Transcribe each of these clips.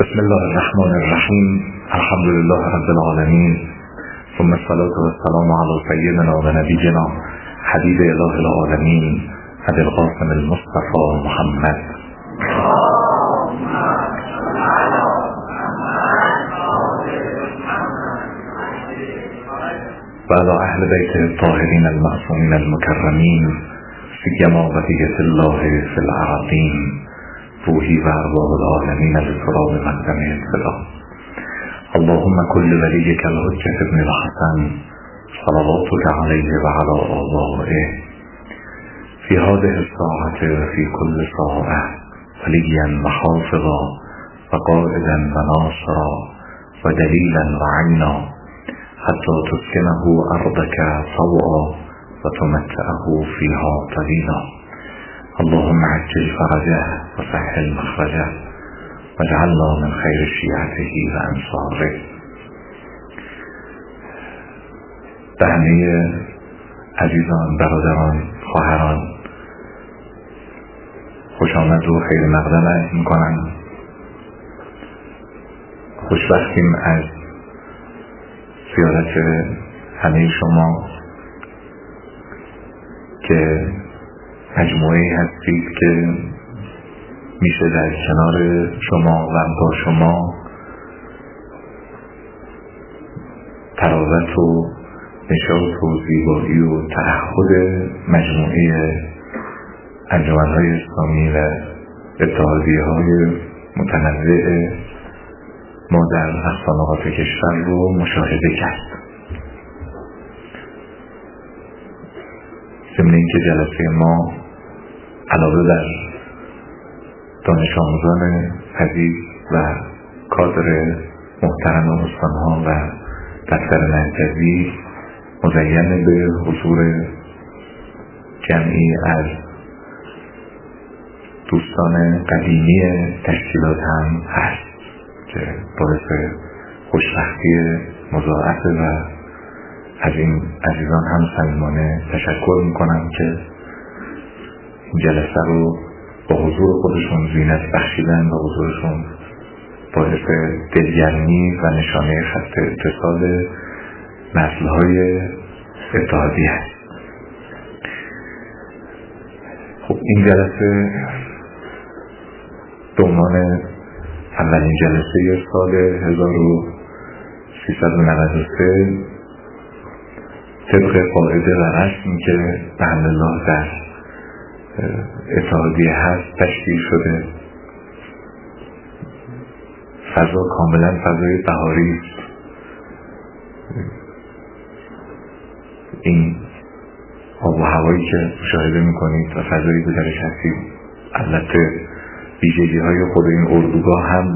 بسم الله الرحمن الرحیم. الحمد لله رب العالمین، ثم الصلاة والسلام علی سیدنا و نبینا حبیب اله العالمین ابی القاسم المصطفى محمد و علی اهل بیت الطاهرین المعصومین المکرمین سیما بقیة الله فی الارضین روحی و ارواح العالمین لسراب مقدم اطلاع. اللهم كل وليك الحجة ابن الحسن صلواتك عليه وعلى آبائه في هذه الساعة وفي كل ساعة وليا وحافظا وقائدا وناصرا ودليلا وعينا حتى تسكنه أرضك طوعا وتمتعه فيها طويلا. اللهم عجل فرجه وسهل مخرجه واجعلنا من خیر شیعته و انصاره. به همه عزیزان، برادران، خواهران خوش آمد و خیر مقدم عرض میکنم. خوشبختیم از زیارت همه شما که مجموعه‌ای هستید که میشه در کنار شما و با شما تراوت و نشاط و زیبایی و تعهد مجموعه انجمن‌های اسلامی و اتحادیه‌های متنوع ما در اقصا نقاط کشور رو مشاهده کرد. ضمن اینکه جلسه ما علاوه بر دانش آموزان عزیز و کادر محترم استانها و دفتر مرکزی مزین به حضور جمعی از دوستان قدیمی تشکیلات هم هست که باعث خوشبختی مضاعفه و از این عزیزان هم صمیمانه تشکر میکنم که این جلسه رو با حضور خودشون زینت بخشیدن و حضورشون باعث دلگرمی و نشانه خط اتصال نسل‌های اتحادی هست. خب این جلسه به عنوان اولین جلسه سال 1393 طبق قاعده و رسمی که به الحمدلله در اتحادیه هست تشکیل شده. فضا کاملا فضای بهاری است. این آب و هوایی که مشاهده میکنید و فضایی که درش هستید، البته ویژگی های خود این اردوگاه هم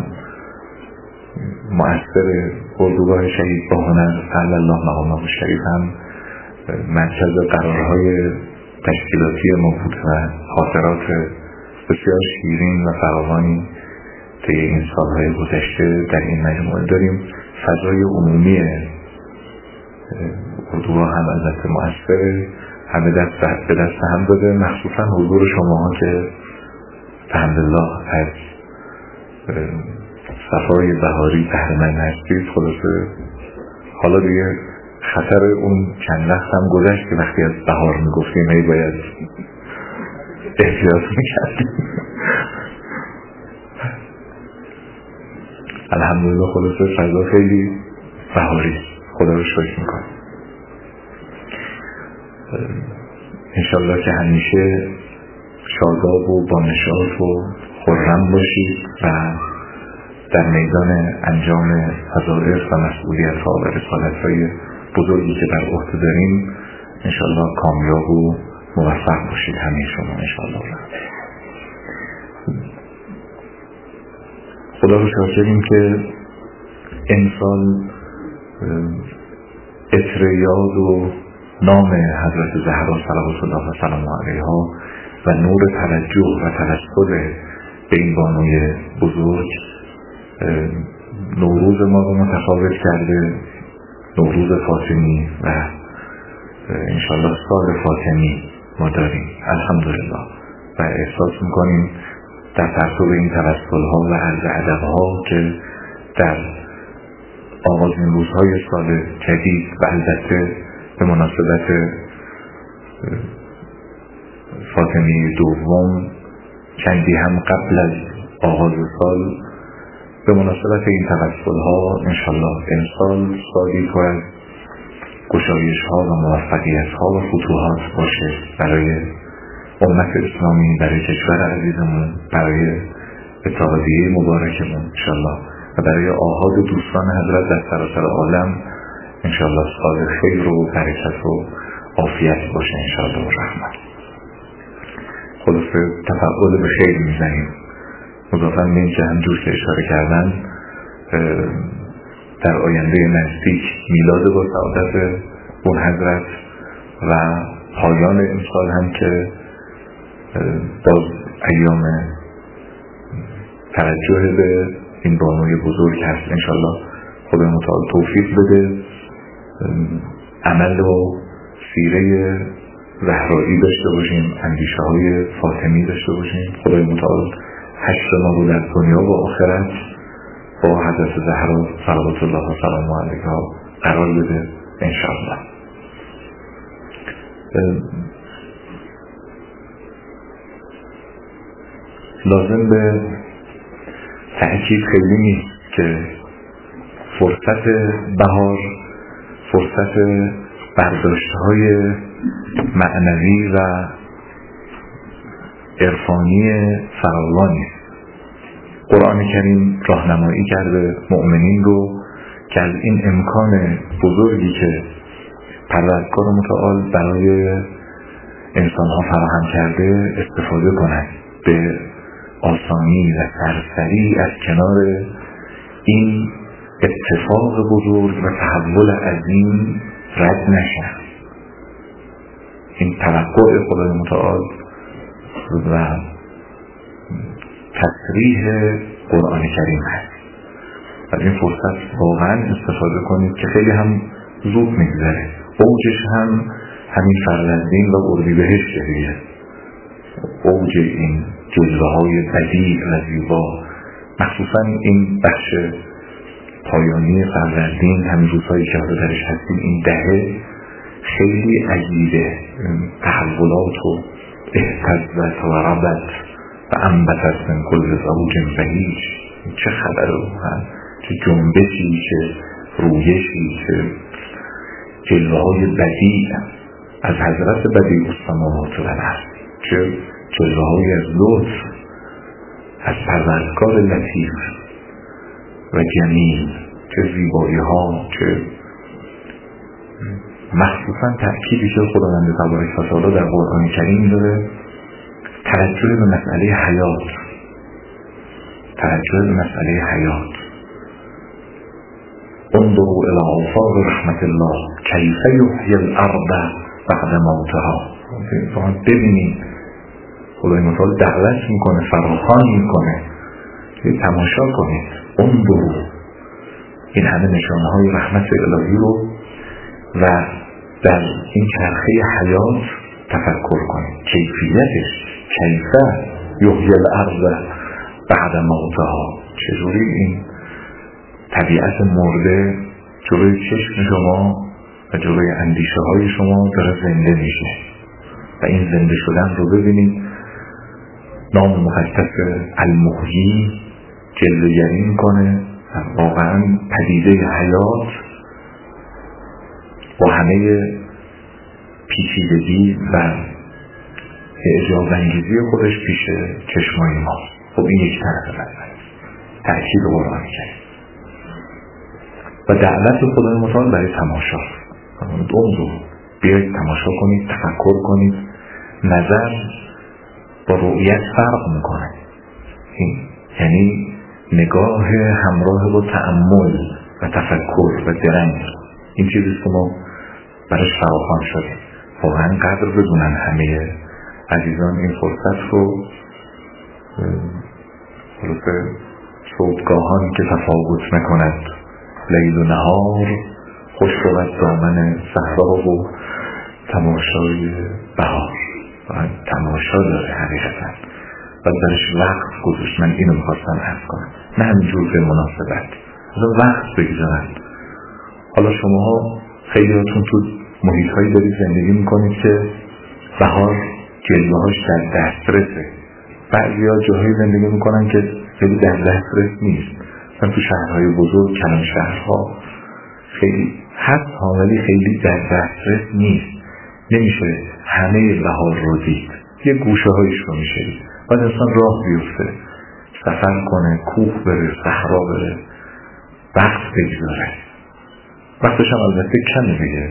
مؤثر. اردوگاه شهید با هنر صلی الله مقامه الشریف هم مرکز قرارهای تشکیلاتی ما بود و خاطرات بسیار شیرین و فراوانی طی این سالهای گذشته در این مجموعه داریم. فضای عمومی اردوگاه هم البته مؤثره، همه دست به دست هم داده، مخصوصا حضور شماها که الحمدلله از صفای بهاری بهره‌مند هستید. خلاصه حالا دیگه خطر اون چند وقت هم گذشت که وقتی از بهار میگفتیم هی باید احتیاط میکردیم. الحمدلله خلاصه فضا خیلی بهاری، خدا رو شکر میکنم. انشالله که همیشه شاداب و با نشاط و خرم باشید و در میدان انجام وظایف و مسئولیت‌ها و رسالت‌های بزرگی که بر عهده داریم انشالله کامیاب و موفق باشید همه شما انشالله. خدا رو شاکریم که امسال عطر یاد و نام حضرت زهرا صلوات الله و سلام علیها و نور توجه و توسل به این بانوی بزرگ نوروز ما رو متفاوت کرده. نوروز فاطمی و انشالله سال فاطمی ما داریم الحمدلله و احساس میکنیم در پرتو این توسل‌ها و عرض ادب‌ها که در آغاز این روزهای سال جدید و البته به مناسبت فاطمی دوم چندی هم قبل از آغاز سال به مناسبت این توسل‌ها انشالله امسال سالی پر از گشایش‌ها و موفقیت‌ها و فتوحات باشه برای امت اسلامی، برای کشور عزیزمون، برای اتحادیه مبارکمون انشالله و برای آحاد دوستان حضرت در سراسر عالم انشالله سال خیر و برکت و عافیت باشه انشالله و رحمت. خلاصه تفعال به خیر میزنیم. مضافاً به این که هم دوست اشاره کردن در آینده نزدیک میلاد با سعادت اون حضرت و پایان امسال هم که باز ایام توجه به این بانوی بزرگ هست انشالله خدا متعال توفیق بده عمل و سیره زهرایی داشته باشیم، اندیشه های فاطمی داشته باشیم. خدای متعال حشر ما رو در دنیا و آخرت با حضرت زهرا صلوات الله و سلام علیها قرار بده انشاءالله. لازم به تأکید خیلی نیست که فرصت بهار فرصت برداشت‌های معنوی و عرفانی فراوانی است. قرآن کریم راهنمایی کرده مؤمنین رو که از این امکان بزرگی که پروردگار متعال برای انسان‌ها فراهم کرده استفاده کنند، به آسانی و سرسری از کنار این اتفاق بزرگ و تحول عظیم رد نشن. این توقع خدای متعال و تصریح قرآن کریم هست. از این فرصت واقعا استفاده کنید که خیلی هم زود میگذره. اوجش هم همین فروردین و اردیبهشت دیگه. اوج این جلوه های بدیع و زیبا، مخصوصا این بخش پایانی فروردین، همین روزهایی که درش هستیم، این دهه خیلی عجیبه. تحولات و اهتزت و ربت و انبتت من کل زوج بهیج. چه خبره واقعا، چه جنبشی، چه رویشی، چه جلوه های بدیع از حضرت بدیع السماوات و الارض، چه جلوه های از لطف از پروردگار لطیف و جمیل، چه زیبایی ها، چه مخصوصا تأکیدی که خداوند تبارک و تعالی در قرآن کریم داره توجه به مسئله حیات، توجه به مسئله حیات. انظروا الی آثار رحمت الله کیف یحیی الارض بعد موتها. ببینید خدای متعال دعوت میکنه، فراخوان میکنه که تماشا کنید. انظروا، این همه نشانه های رحمت الهی رو و در این چرخه حیات تفکر کنید. کیفیتش، کیفه یحیی الارض بعد موتها، چجوری این طبیعت مرده جلوی چشم شما و جلوی اندیشه های شما داره زنده میشه و این زنده شدن رو ببینید. نام مقدس المحیی جلوگری میکنه واقعا پدیده حیات با همه پیچیدگی و اعجاب انگیزی خودش پیش چشمای ما. خب این یک طرف مسئله تأکید قرآن کرد و دعوت خدای متعال برای تماشا. انظروا، بیایید تماشا کنید، تفکر کنید. نظر با رؤیت فرق میکنه. یعنی نگاه همراه با تأمل و تفکر و درنگ. این چیزیست که ما برای فراخوان شدیم. واقعا قدر بدونن همه عزیزان این فرصت رو. خلاصه صبحگاهان که تفاوت نکند لیل و نهار، خوش بود دامن صحرا و تماشای بهار. تماشا داره حقیقتا و درش وقت گذاشت. من اینو میخواستم عرض کنم، نه همینجور به مناسبت، اصلا وقت بگذارن. حالا شماها خیلی هاتون تو محیط هایی دارید زندگی میکنید که بهار جلوه هاش در دسترسه، بعضی ها جاهایی زندگی میکنن که خیلی در دسترس نیست. مثلا تو شهرهای بزرگ، کلان شهرها خیلی هست ها، ولی خیلی در دسترس نیست. نمیشه همه بهار رو دید، یه گوشه هایش رو میشه دید. باید انسان راه بیفته، سفر کنه، کوه بره، صحرا بره، وقت بگذاره. وقتش هم البته کمه دیگه،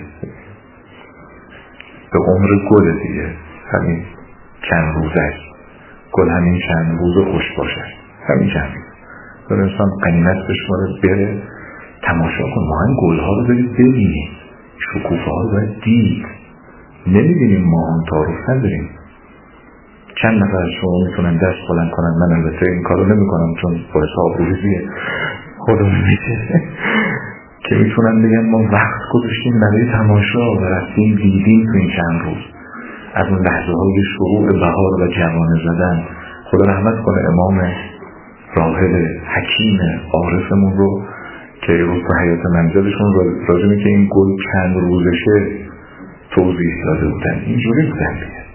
به عمر گل دیگه، همین چند روزش گل، همین چند روز خوش باشه، همین چند روز در انسان قنیمت بشماره، بره تماشا کن. ما هم گل ها رو برید ببینیم، شکوفه ها رو باید دید. نمیبینیم، ما هم تعارف نداریم. چند نفر از شما میتونن دست بلند کنن، من البته این کارو نمی کنم چون باعث آبروریزیه خودم میشه که میتونن بگن ما وقت گذاشتیم برای تماشا و رفتیم دیدیم تو این چند روز. از اون لحظه های شروع بهار و جوانه زدن، خدا رحمت کنه امام راهب حکیم عارفمون رو که روز به حیات منزلشون راجمه که این گل چند روزشه توضیح داده بودن. اینجوری بودن دیگه،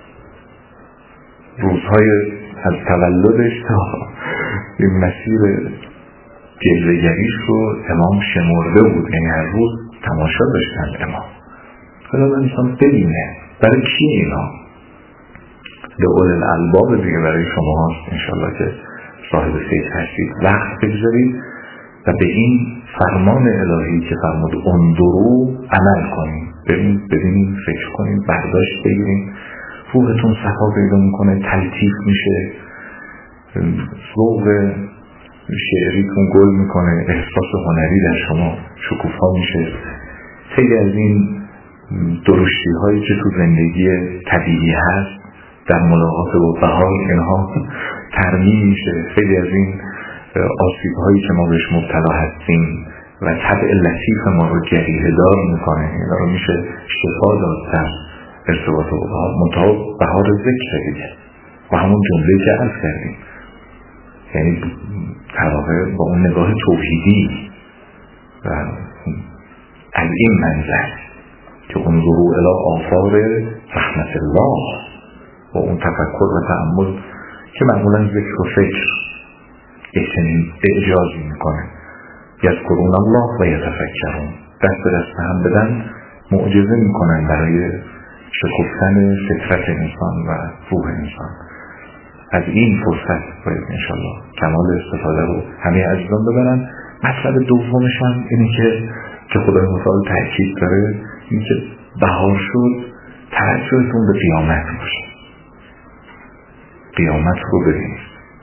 روزهای از تولدش تا این مسیر جلوه‌گریش رو امام شمرده بود، یعنی هر روز تماشا داشتن امام. حالا انسان ببینه برای کی اینا؟ لأولی الالباب دیگه، برای شما هست انشالله که صاحب فکر هستید. وقت بگذارید و به این فرمان الهی که فرمود اندرو عمل کنید. ببینید، فکر کنید، برداشت بگیرید، روحتون صفا پیدا میکنه، تلطیف میشه، ذوق شعریتون گل میکنه، احساس هنری در شما شکوفا میشه. خیلی از این درشتی هایی که تو زندگی طبیعی هست در ملاقات با بهار اینها ترمیم میشه. خیلی از این آسیب هایی که ما بهش مبتلا هستیم و طبع لطیف ما رو جریحه دار میکنه، اینا رو میشه شفا داد در ارتباط با بهار. منتها بهار ذکر دیگه و همون جمله که عرض کردیم، یعنی در واقع با اون نگاه توحیدی و از این منظر که انظروا الی آثار رحمت الله، با اون تفکر و تأمل که معمولا ذکر و فکر اعجازی میکنه. یذکرون الله و یتفکرون، دست به دست هم بدن معجزه میکنن برای شکفتن فطرت انسان و روح انسان. از این فرصت باید انشالله کمال استفاده رو همه عزیزان ببرن. مطلب دومش هم اینه که خدای متعال تأکید داره، این که بهار شد توجهتون به قیامت باشه، قیامت رو ببینید.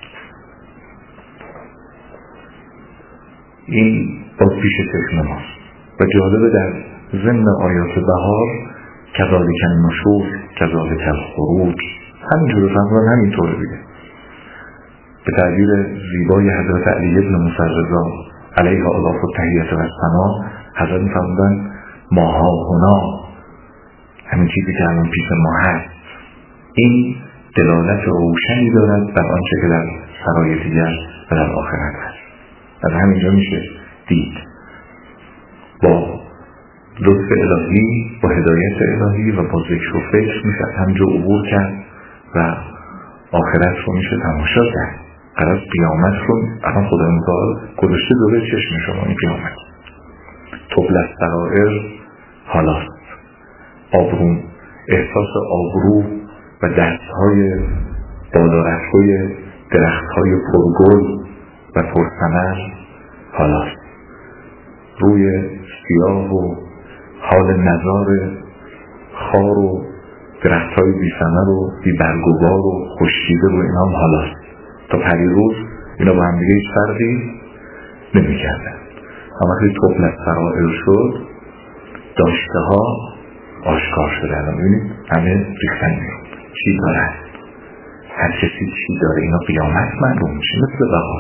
این باز پیش چشم ماست و جالبه در ضمن آیات بهار کذالک النشور کذالک الخروج، همینجور فرمودن، همینطور دیگه. به تعبیر زیبای حضرت علی بن موسی رضا علیه آلاف التحیت و الثنا، حضرت فرمودن ماها هنا، همین چیزی که الان پیش ما هست. این دلالت روشنی دارد بر آنچه که در سرای دیگر و در آخرت هست. از همینجا میشه دید با لطف الهی، با هدایت الهی و با ذکر و فکر میشه همینجا عبور کرد و آخرت رو میشه تماشا کرد. قرار قیامت رو الان خدا متعال گذاشته دوره چشم شما. این قیامت طبل السرائر حالاست، آبرو، احساس آبرو و دستهای بالارفته درختهای پرگل و پرثمر حالاست. روی سیاه و حال نظار خار و درختهای بی ثمر و بی برگ و بار و خشکیده رو اینا هم حالاست. تا پریروز اینا با هم دیگه هیچ فرقی نمی کردن. اما وقتی طبل السرائر شد داشته ها آشکار شده. الان ببینید همه ریختن میرون چی دارن، هر کسی چی داره، اینا قیامت معلوم میشه مثل بهار.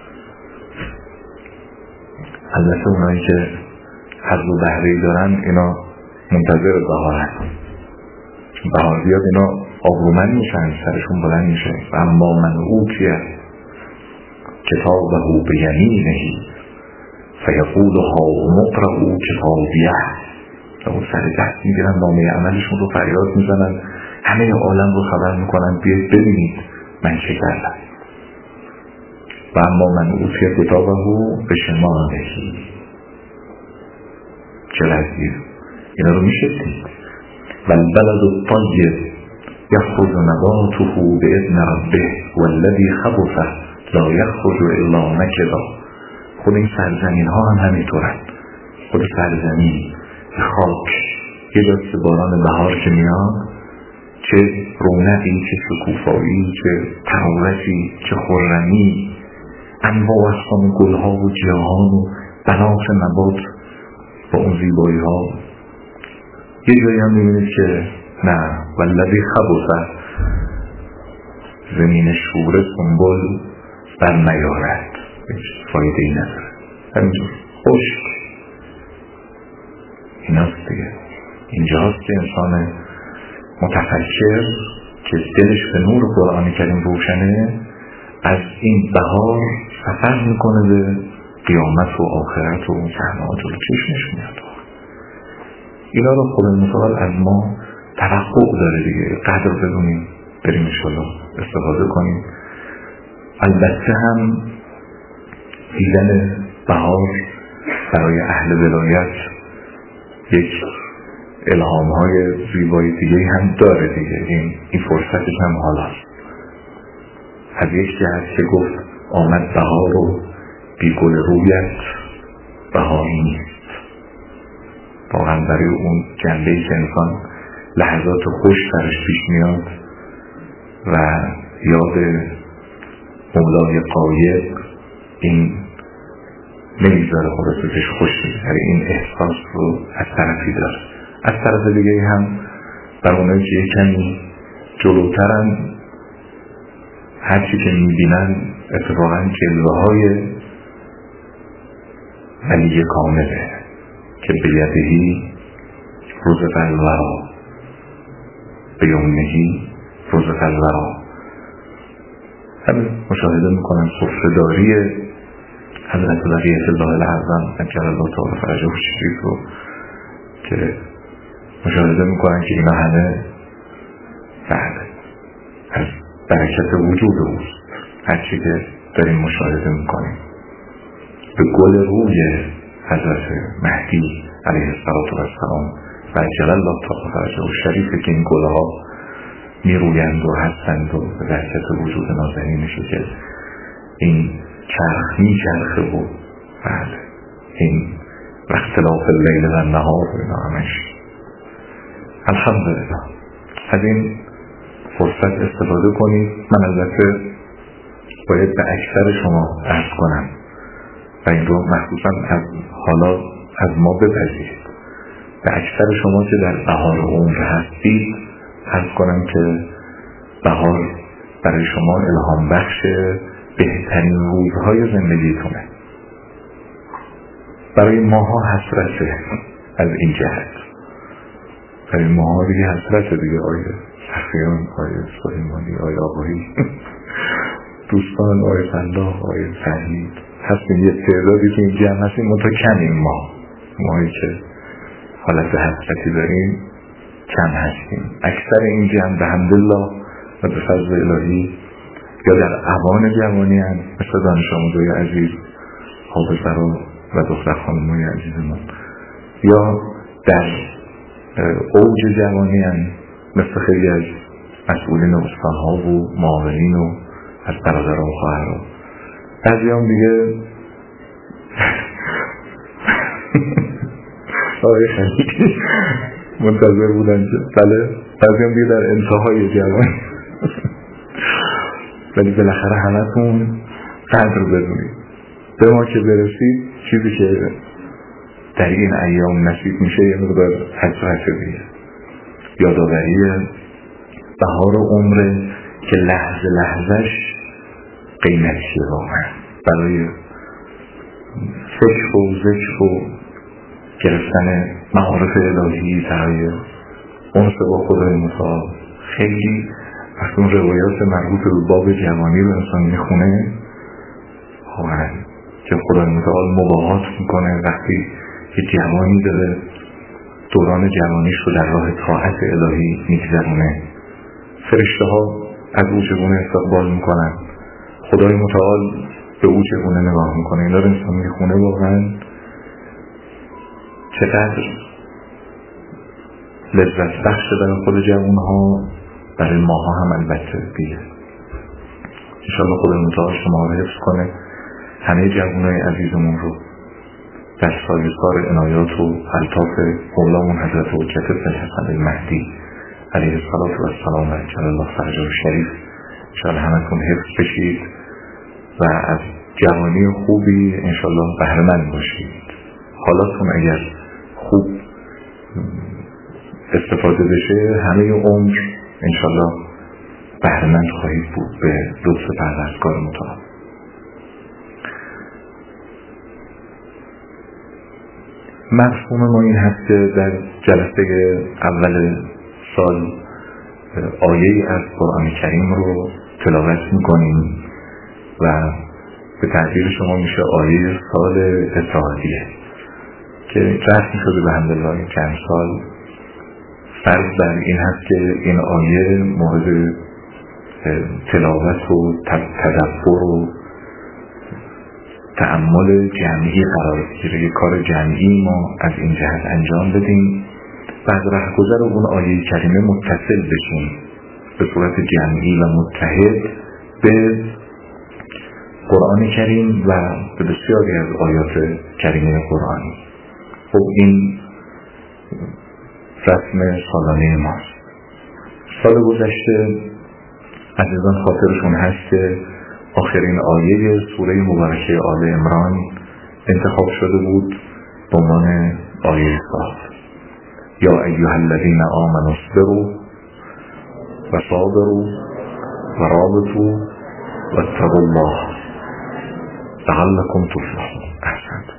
البته اونایی که حظ و بهره‌ای دارن اینا منتظر بهار هستن، بهار بیاد اینا آبرومند میشن، سرشون بلند میشه. و اما من اوتیه کتابه به یمینه فیقول ها مقرؤ کتابیه، و اون سر دست میگیرن نامه عملشون رو فریاد میزنن، همه عالم رو خبر میکنن بیاید ببینید من چه کردم. و اما من اوتیه کتابه به شماله، چه لذیذ. اینا رو میشستید. و البلد الطیب یخرج نباته باذن ربه والذی خبث لا یخرج الا نکدا. خود این سرزمین ها هم همینطورن. خود سرزمین خاک یه دست باران بهار که میاد، چه رونقی، چه شکوفایی، چه تراوتی، چه خرمی، انواع اقسام گلها و گیاهان و بنات نبات با اون زیبایی ها. یه جایی هم میبینید که نه، والذی خبث، زمین شوره سنبل بر نیارد، هیچ فایده ای نداره، همینجور خشک. ایناست دیگه. اینجاست که انسان متفکر که دلش به نور قرآن کریم روشنه، از این بهار سفر میکنه به قیامت و آخرت و صحنه‌ها جلو چشمش میاد. اینا رو خود مثال از ما توقع داره دیگه، قدر بدونیم، بریم انشالله استفاده کنیم. البته هم دیدن بهار برای اهل ولایت یک الهام‌های زیبای دیگه هم داره دیگه. این فرصتش هم حالاست. از یک جهت که گفت آمد بهار و بی گل رویت بهار نیست. واقعا برای اون جنبه‌ای که انسان لحظات خوش سرش پیش میاد و یاد مولای غایب، این نمیذاره خلاصش خوش بگذره. این احساس رو از طرفی داره. از طرف دیگه هم بر اونایی که کمی جلوترن، هرچی که میبینن اتفاقا جلوه های ولی کامله که بیدهی رزق الورا بیومهی رزق الورا. همین مشاهده میکنن سفره‌داری حضرت بقیت الله الاعظم اجل الله تعالی فرجه و شریف رو که مشاهده میکنن که اینا همه بعد از برکت وجود اوست. هرچی که داریم مشاهده میکنیم به گل روی حضرت مهدی علیه السلام و اجل الله تعالی فرجه و شریف که این گلها میرویند و هستند و به برکت وجود نازنینشه که این چرخ میچرخه و بله این اختلاف اللیل و النهار و اینا همش. الحمدلله از این فرصت استفاده کنید. من البته باید به اکثر شما عرض کنم و این رو مخصوصا از حالا از ما بپذیرید. به اکثر شما که در بهار عمر هستید عرض کنم که بهار برای شما الهام بخش بهترین روزهای زندگیتونه. برای ماها حسرته از این جهت، برای ماها دیگه حسرته دیگه. آیه سخیان، آیه سلیمانی، آیه آقایی دوستان، آیه فلاح، آیه سعید هستیم. یه تعدادی که این جمع هستیم منطقه کمیم. ماهایی که حالت حسرتی داریم کم هستیم. اکثر این جمع به حمدالله و به فضل الهی یا در اوان جوانی هم مثل دانش آموزای عزیز حافظرا و دختر خانمای عزیزمان، یا در اوج جوانی هم مثل خیلی از مسئولین استانها و معاونین و از برادرها و خواهرها. بعضی هم دیگه آقای خیلی منتظر بودن که بله، بعضی هم دیگه در انتهای جوانی. ولی بالاخره همتون قدر بدونید. به ما که برسید چیزی که در این ایام نصیب میشه یه مقدار حسرت دیگه، یادآوری بهار و عمره که لحظه لحظهش قیمتیه واقعا برای فکر و ذکر و گرفتن معارف الهی، برای انس با خدای متعال خیلی وقتی اون روایات مربوط به باب جوانی رو انسان میخونه واقعا که خدای متعال مباهات میکنه وقتی که جوانی داره دوران جوانیش رو در راه طاعت الهی میگذرونه، فرشته ها از او چگونه استقبال میکنن، خدای متعال به او چگونه نگاه میکنه. اینا رو انسان میخونه واقعا چقدر لذت بخش برای خود جوانها، برای ماها هم البته دیگه. انشاءالله خدای متعال شما رو حفظ کنه، همه جوانای عزیزمون رو در سایه‌سار عنایات و الطاف مولامون حضرت حجت الحسن المهدی علیه السلام و عجل الله فرجه الشریف انشاءالله همتون حفظ بشید و از جوانی خوبی انشاءالله بهره‌مند باشید. حالاتون اگر خوب استفاده بشه همه عمر انشاءالله بهره‌مند خواهید بود به لطف پروردگار متعال. مفهوم ما این هست که در جلسه اول سال آیه‌ای از قرآن کریم رو تلاوت میکنیم و به تعبیر شما میشه آیه سال اتحادیه که رسم شده به حمدالله چند سال. فرض بر این هست که این آیه مورد تلاوت و تدبر و تأمل جمعی قرار بگیره، یک کار جمعی ما از این جهت انجام بدیم و از رهگذر اون آیه کریمه متصل بشیم به صورت جمعی و متحد به قرآن کریم و به بسیاری از آیات کریمه قرآنی. خب این رسم سالانه ماست. سال گذشته عزیزان خاطرشون هست که آخرین آیه سوره مبارکه آل عمران انتخاب شده بود به عنوان آیه سال. یا ایها الذین آمنوا اصبروا و صابروا و رابطوا و اتقوا الله لعلکم تفلحون. احسنت.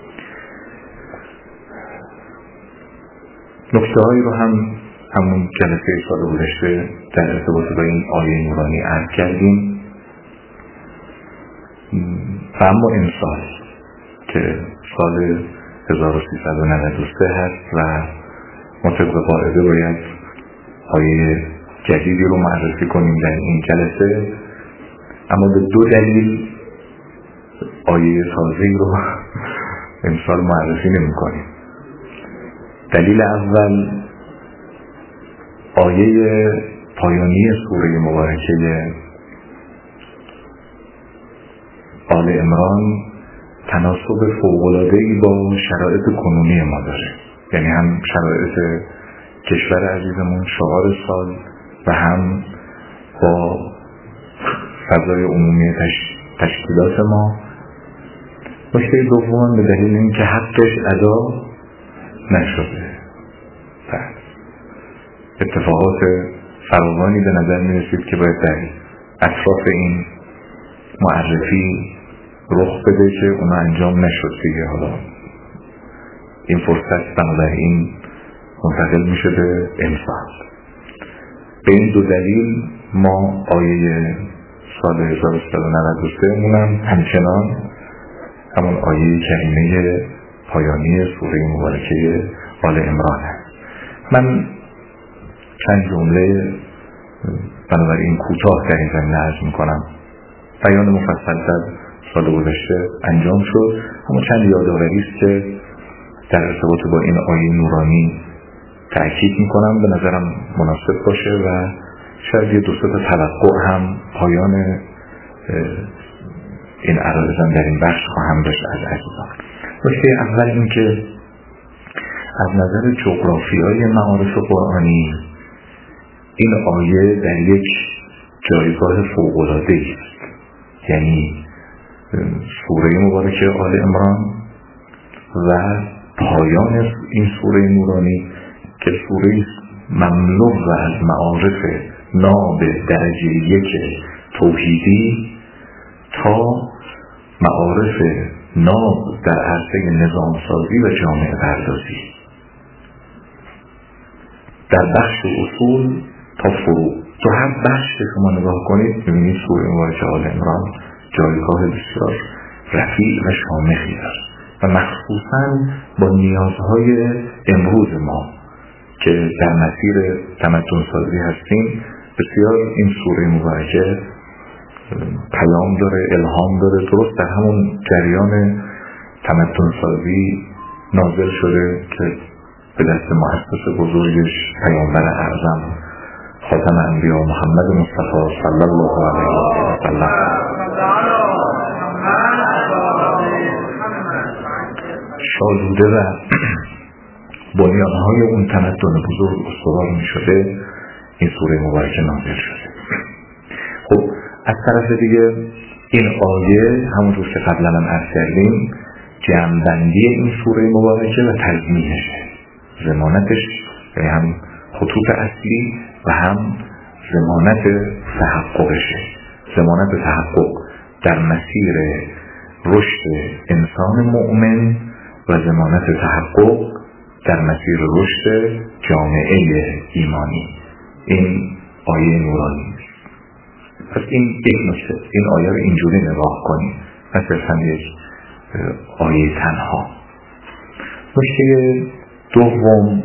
نکته هایی رو همون جلسه سال گذشته در ارتباط با این آیه نورانی عرض کردیم و اما این سال که سال 1393 هست و مطابق قاعده باید آیه جدیدی رو معرفی کنیم در این جلسه، اما به دو دلیل آیه تازه‌ای رو امسال معرفی نمی کنیم. دلیل اول آیه پایانی سوره مبارکه آل عمران تناسب فوق‌العاده‌ای با شرایط کنونی ما داره، یعنی هم شرایط کشور عزیزمون شعار سال و هم با فضای عمومی تشکیلات ما. نکته دوم به دلیل اینکه حقش ادا نشده. اتفاقات فراوانی به نظر می رسید که باید در اطراف این معرفی رخ بده که اونا انجام نشد دیگه. حالا این فرصت بنابراین منتقل می شده امسال. به این دو دلیل ما آیه سال 1393 مونم همچنان همون آیه کریمه پایانی سوره مبارکه آل عمران هست. من چند جمله بنابراین کوتاه در این زمینه عرض میکنم. بیان مفصل در سال گذشته انجام شد، اما چند یادآوری است که در ارتباط با این آیه نورانی تأکید میکنم، به نظرم مناسب باشه و شاید یه دو سه تا توقع هم پایان این عرایزم در این بخش خواهم داشت از عزیزان. نکته اول این که از نظر جغرافیای معارف قرآنی این آیه در یک جایگاه فوق‌العاده است. یعنی سوره مبارکه آل عمران و پایان این سوره نورانی که سوره مملو و از معارف ناب درجه یک توحیدی تا معارف ناب در عرصه نظام سازی و جامعه پردازی. در بخش اصول تا فرو. تو هر بخش شما نگاه کنید ببینید سوره مبارکه آل عمران جایگاه بسیار رفیع و شامخی داره و مخصوصاً با نیازهای امروز ما که در مسیر تمدن سازی هستیم بسیار این سوره مبارکه پیام داره، الهام داره. درست در همون جریان تمدن سازی نازل شده که به دست مؤسس بزرگش پیامبر اعظم خاتم انبیا محمد مصطفی صلی الله علیه و سلم شالوده و بنیانهای اون تمدن بزرگ استوار می شده این سوره مبارکه نازل شده. خب از طرف دیگه این آیه همونطور که قبلا هم عرض کردیم جمع‌بندی این سوره مبارکه و تضمینشه، ضمانتش، یعنی هم خطوط اصلی و هم ضمانت تحققشه. ضمانت تحقق در مسیر رشد انسان مؤمن و ضمانت تحقق در مسیر رشد جامعه ایمانی. این آیه نورانی است. پس این یک نکته، این آیه رو اینجوری نگاه کنیم نه صرفاً یک آیه تنها. نکته دوم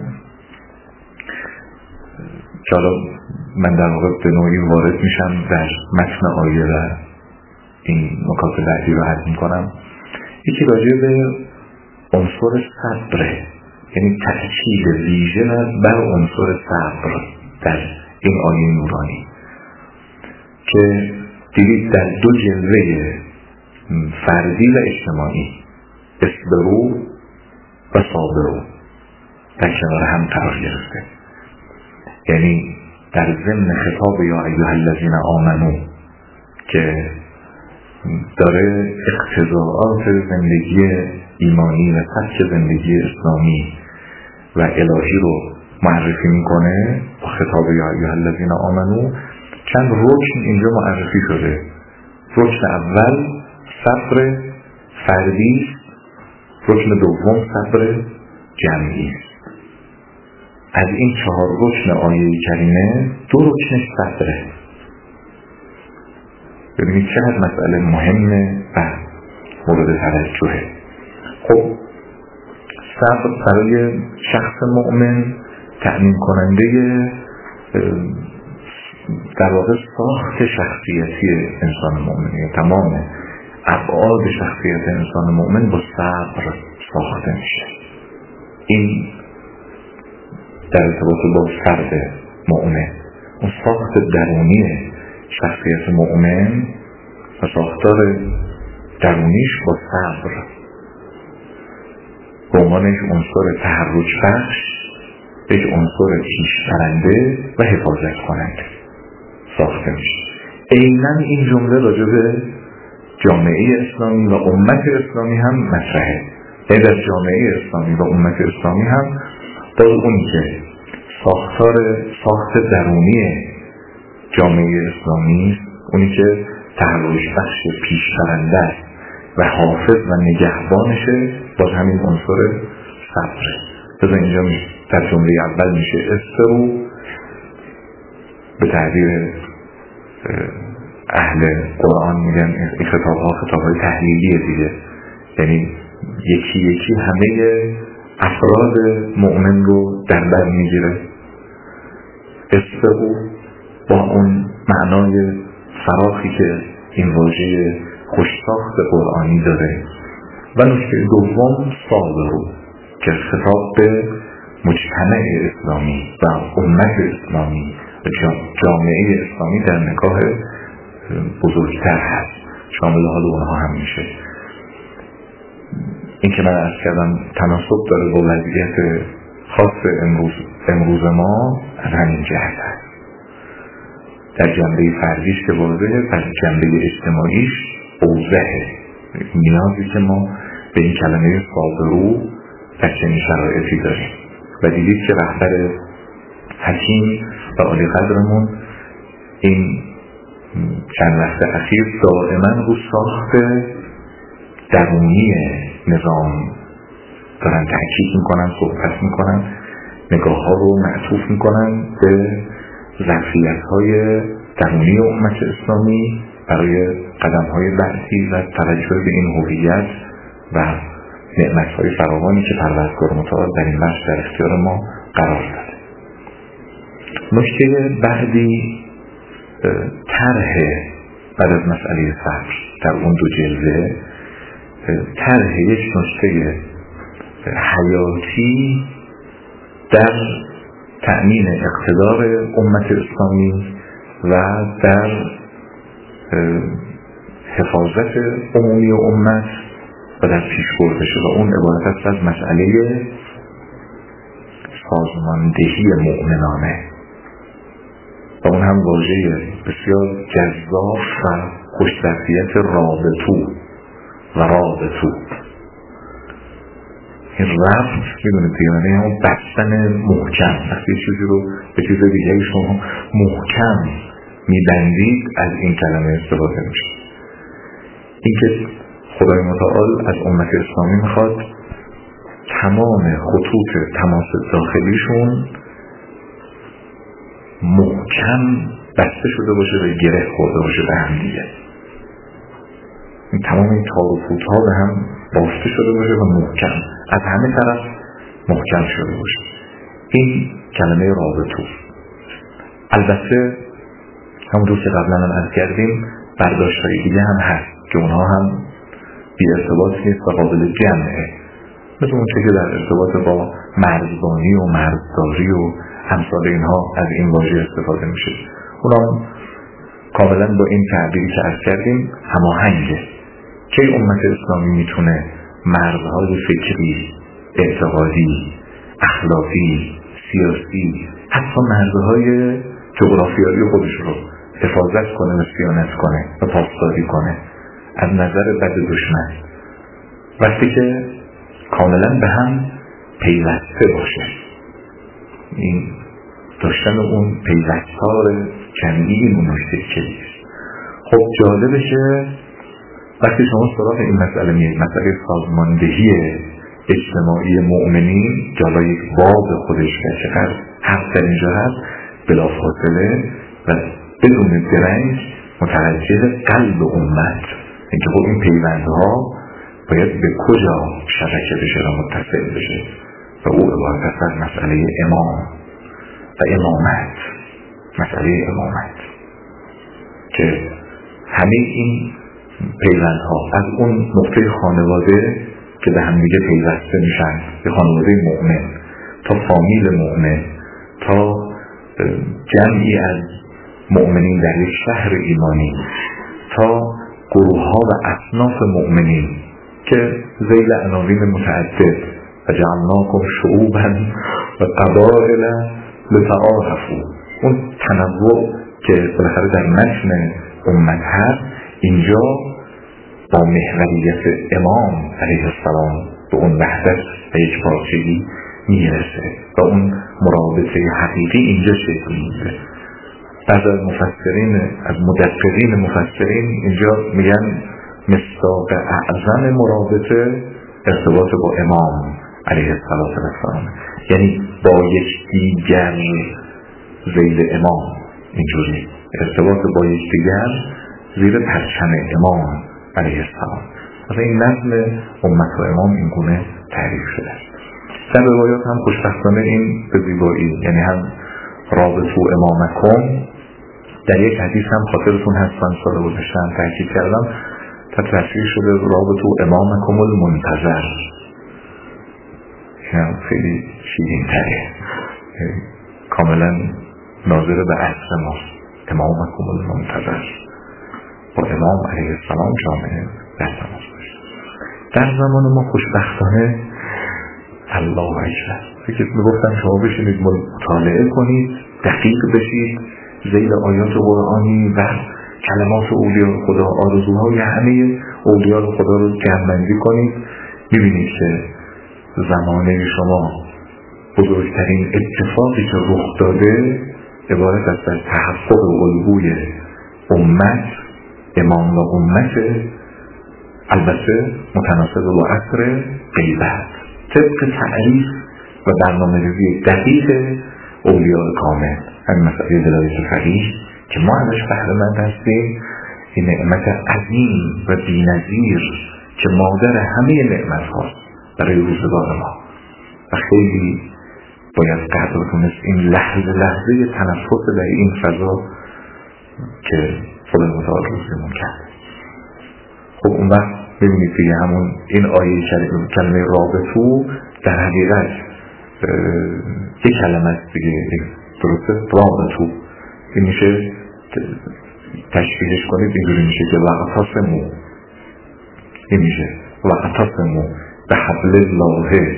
که حالا من در واقع به نوعی وارد میشم در متن آیه و این نکات بعدی رو عرض میکنم. یکی راجع به عنصر صبره، یعنی تأکید ویژه بر عنصر صبر در این آیه نورانی که دیدید در دو جلوه فردی و اجتماعی اصبروا و صابروا در کنار هم قرار گرفته. یعنی در ضمن خطاب یا ایها الذین آمنو که داره اقتضاعات زندگی ایمانی و سبک زندگی اسلامی و الهی رو معرفی میکنه با خطاب یا ایها الذین آمنو، چند رکن اینجا معرفی شده. رکن اول صبر فردی، رکن دوم صبر جمعی است. از این 4 رکن آیه کریمه 2 رکنش صبره. ببینید چقدر مسئله مهمه و مورد توجهه. خب صبر برای شخص مؤمن تأمین کننده در واقع ساخت شخصیتی انسان مؤمن، یعنی تمام ابعاد شخصیت انسان مؤمن با صبر ساخته میشه. این در ارتباط با فرد مؤمن، اون ساخت درونی شخصیت مؤمن و ساختار درونیش با صبر به عنوانش عنصر تحرک بخش، یک عنصر پیشبرنده و حفاظت کننده ساخته میشه. عیناً این جمله راجع به جامعه اسلامی و امت اسلامی هم مطرحه. یعنی در جامعه اسلامی و امت اسلامی هم باز اونی که ساخت درونی جامعه اسلامی، اونی که تحرک بخش پیشبرنده است و حافظ و نگهبانشه، باز همین عنصر صبره. بذار اینجا در جمله اول میشه استرو، به تعبیر اهل قرآن میگن این خطابهای تحلیلیه دیگه، یعنی یکی یکی همه افراد مؤمن رو در بر میگیره. استرو با اون معنای فراخی که این واژه خوشساخت قرآنی داره. و نکته دوم صابرو که خطاب به مجتمع اسلامی و امت اسلامی و جامعه اسلامی در نگاه بزرگتر هست، شامل حال اونها هم میشه. این که من عرض کردم تناسب داره با وضعیت خاص امروز ما از همین جهت هست. در جنبه فردیش که واضحه، در جنبه اجتماعیش اوضحه. نیازی که ما به این کلمه صابرو در چنین شرایطی داریم و دیدید که رهبر حکیم و عالی قدرمون این چند وقت اخیر دائما رو ساخت درونی نظام دارن تاکید میکنن، صحبت میکنن، نگاه ها رو معطوف میکنن به ظرفیت‌های درونی امت اسلامی برای قدم‌های بعدی و توجه به این هویت و نعمت‌های فراوانی که پروردگار متعال در این بخش در اختیار ما قرار داده. نکته بعدی طرح بعد از مسئله فقر در اون دو جلده، طرح یک نکته حیاتی در تأمین اقتدار امت اسلامی و در حفاظت عمومی امت و در پیش برده شده. اون عبارت است از مسئله سازماندهی مؤمنانه و اون هم واژه بسیار جذاب و خوش‌ظرفیت رابطو و رابطو. این ربط میدونید دیگه همون بستن محکم. وقتی چیزی رو به چیز دیگه شما محکم میبندید از این کلمه استفاده میشه. این که خدای متعال از امت اسلامی میخواد تمام خطوط تماس داخلیشون محکم بسته شده باشه و گره خورده باشه به هم دیگه. تمام این تار و پودها به هم بافته شده باشه و محکم از همه طرف محکم شده باشه. این کلمه رابطه. البته همونطور که قبلا هم عرض کردیم برداشت‌های دیگه هم هست که اونها هم بی ارتباط نیست و قابل جمعه، مثل اون که در ارتباط با مرزبانی و مرزداری و امثال اینها از این واژه استفاده میشه. اونها کاملا با این تعبیری که عرض کردیم هماهنگه که امت اسلامی میتونه مرزهای فکری، اعتقادی، اخلاقی، سیاسی، حتی مرزهای جغرافیایی خودش رو حفاظت کنه و صیانت کنه و پاسداری کنه از نظر بد دشمن، وقتی که کاملا به هم پیوسته باشه. این داشتن اون پیوستار جمعی اون نکته کلیست. خب جالبه که وقتی شما سراغ این مسئله میاد، مسئله سازماندهی اجتماعی مؤمنین جالب یک باب خودش که چقدر حق در اینجا هست، بلافاصله و بدون درنگ متوجه قلب امت، اینکه خب این پیوندها باید به کجا شبکه بشه و متصل بشه و او عبارت از مسئله امام و امامت، مسئله امامت که همه این پیوندها از اون نقطه خانواده که به هم دیگه پیوسته میشن، به خانواده مؤمن تا فامیل مؤمن تا جمعی از مؤمنین در یک شهر ایمانی تا گروه ها و اصناف مؤمنین که ذیل عناوین متعدد و جعلناکم شعوبا و قبائل لتعارفوا، اون تنوع که بالاخره در متن امت هست اینجا با محوریت امام علیه السلام به اون وحدت و یک پارچگی میرسه و اون مرابطه حقیقی اینجا شکل میگیره. بعض از مفسرین، از مدققین مفسرین اینجا میگن مصداق اعظم مرابطه ارتباط با امام علیه السلام، یعنی با یک دیگر ذیل امام، اینجوری ارتباط با یک دیگر زیر پرچم امام علیه السلام. از این نظم امت و امام این گونه تعریف شده. در روایات هم خوشبختانه این به زیبایی، یعنی هم رابطو امامکم، در یک حدیث هم خاطرتون هست من سال گذشتم تاکید کردم تصریح شده رابطو امامکم المنتظر، این خیلی شیرین تره، کاملا ناظر به عصر ماست. امامکم المنتظر، با امام علیه السلام جامعه در تماس باشه. در زمان ما خوشبختانه الله اکبر فکر میگفتم شما بشینید مطالعه کنید، دقیق بشید ذیل آیات قرآنی و کلمات اولیاء خدا، آرزوهای همه اولیاء خدا رو جمع‌بندی کنید، میبینید که زمانه شما بزرگترین اتفاقی که رخ داده عبارت است از تحقق الگوی امت، امام و امت، البته متناسب با عصر غیبت، طبق تعریف و برنامه‌ریزی دقیق اولیاء کامل همین مسئله ولایت فقیه که ما ازش بهره مند هستیم، این نعمت عظیم و بی‌نظیر که مادر همه نعمت هاست برای روزگار ما و خیلی باید قدر کنست این لحظه تنفس در این فضا که خدا متعال روزمون کرد. خب اون وقت ببینید دیگه همون این آیه کلمه رابطو در حقیقت یک کلمه است دیگه، درسته؟ رابطو این میشه تشکیلش کنید اینجوری میشه که وقتصمو، این میشه وقتصمو به حبل الله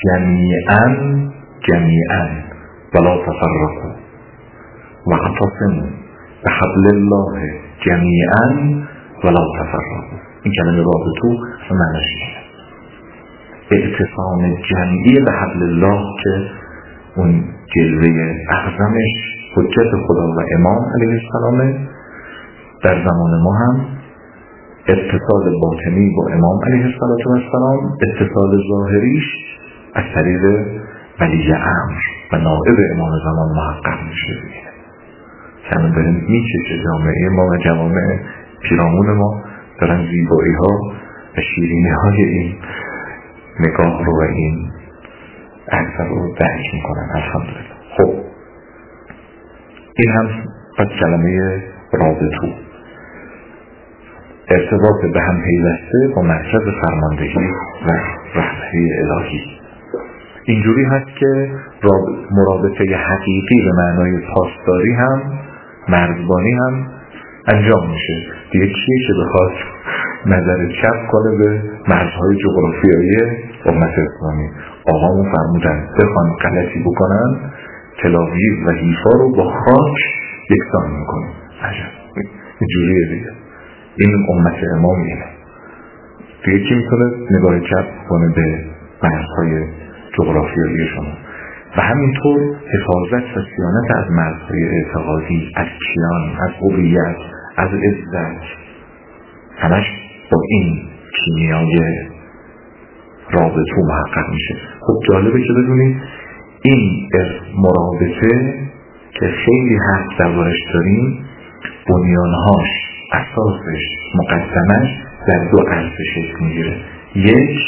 جمیعاً ولا تفرقوا، وقتصمو به حبل الله جمیعاً ولا تفرقوا. این کلمه رابطو معنیش اینه، اعتصام جمعی به حبل الله که اون جلوه اعظمش حجت خدا و امام علیه السلام. در زمان ما هم اتصال باطنی با امام علیه السلام، اتصال ظاهریش از طریق ولی امر و نائب امام زمان محقق میشه دیگه. که همین داریم میکشه جامعه ما و جوامع پیرامون ما دارن زیبایی ها و شیرینی های این نگاه رو و این عکس رو درک میکنن. الحمدلله. خب این هم پس کلمه رابطو، ارتباط به هم پیوسته با مرکز فرماندهی و رهبری الهی. اینجوری هست که مرابطه حقیقی به معنای پاسداری هم مرزبانی هم انجام میشه. دیگه کیه که بخواد نظر چپ کنه به مرزهای جغرافیایی امت اسلامی؟ آقامون فرمودن بخوان غلطی بکنن تلاویو و حیفا رو با خاک یکسان میکنه. عجب، اینجوریه دیگه. این امت امام اینه دیگه. کی میتونه نگاه چپ کنه به مرزهای جغرافیایی شما؟ و همینطور حفاظت و صیانت از مرزهای اعتقادی، از کیان، از هویت، از عزت، همش با این کیمیای رابطه محقق میشه. خب جالبه که بدونید این مرابطه که خیلی حق دربارش داریم، بنیانهاش، اساسش، مقدمش در دو عرصه شکل میگیره. یک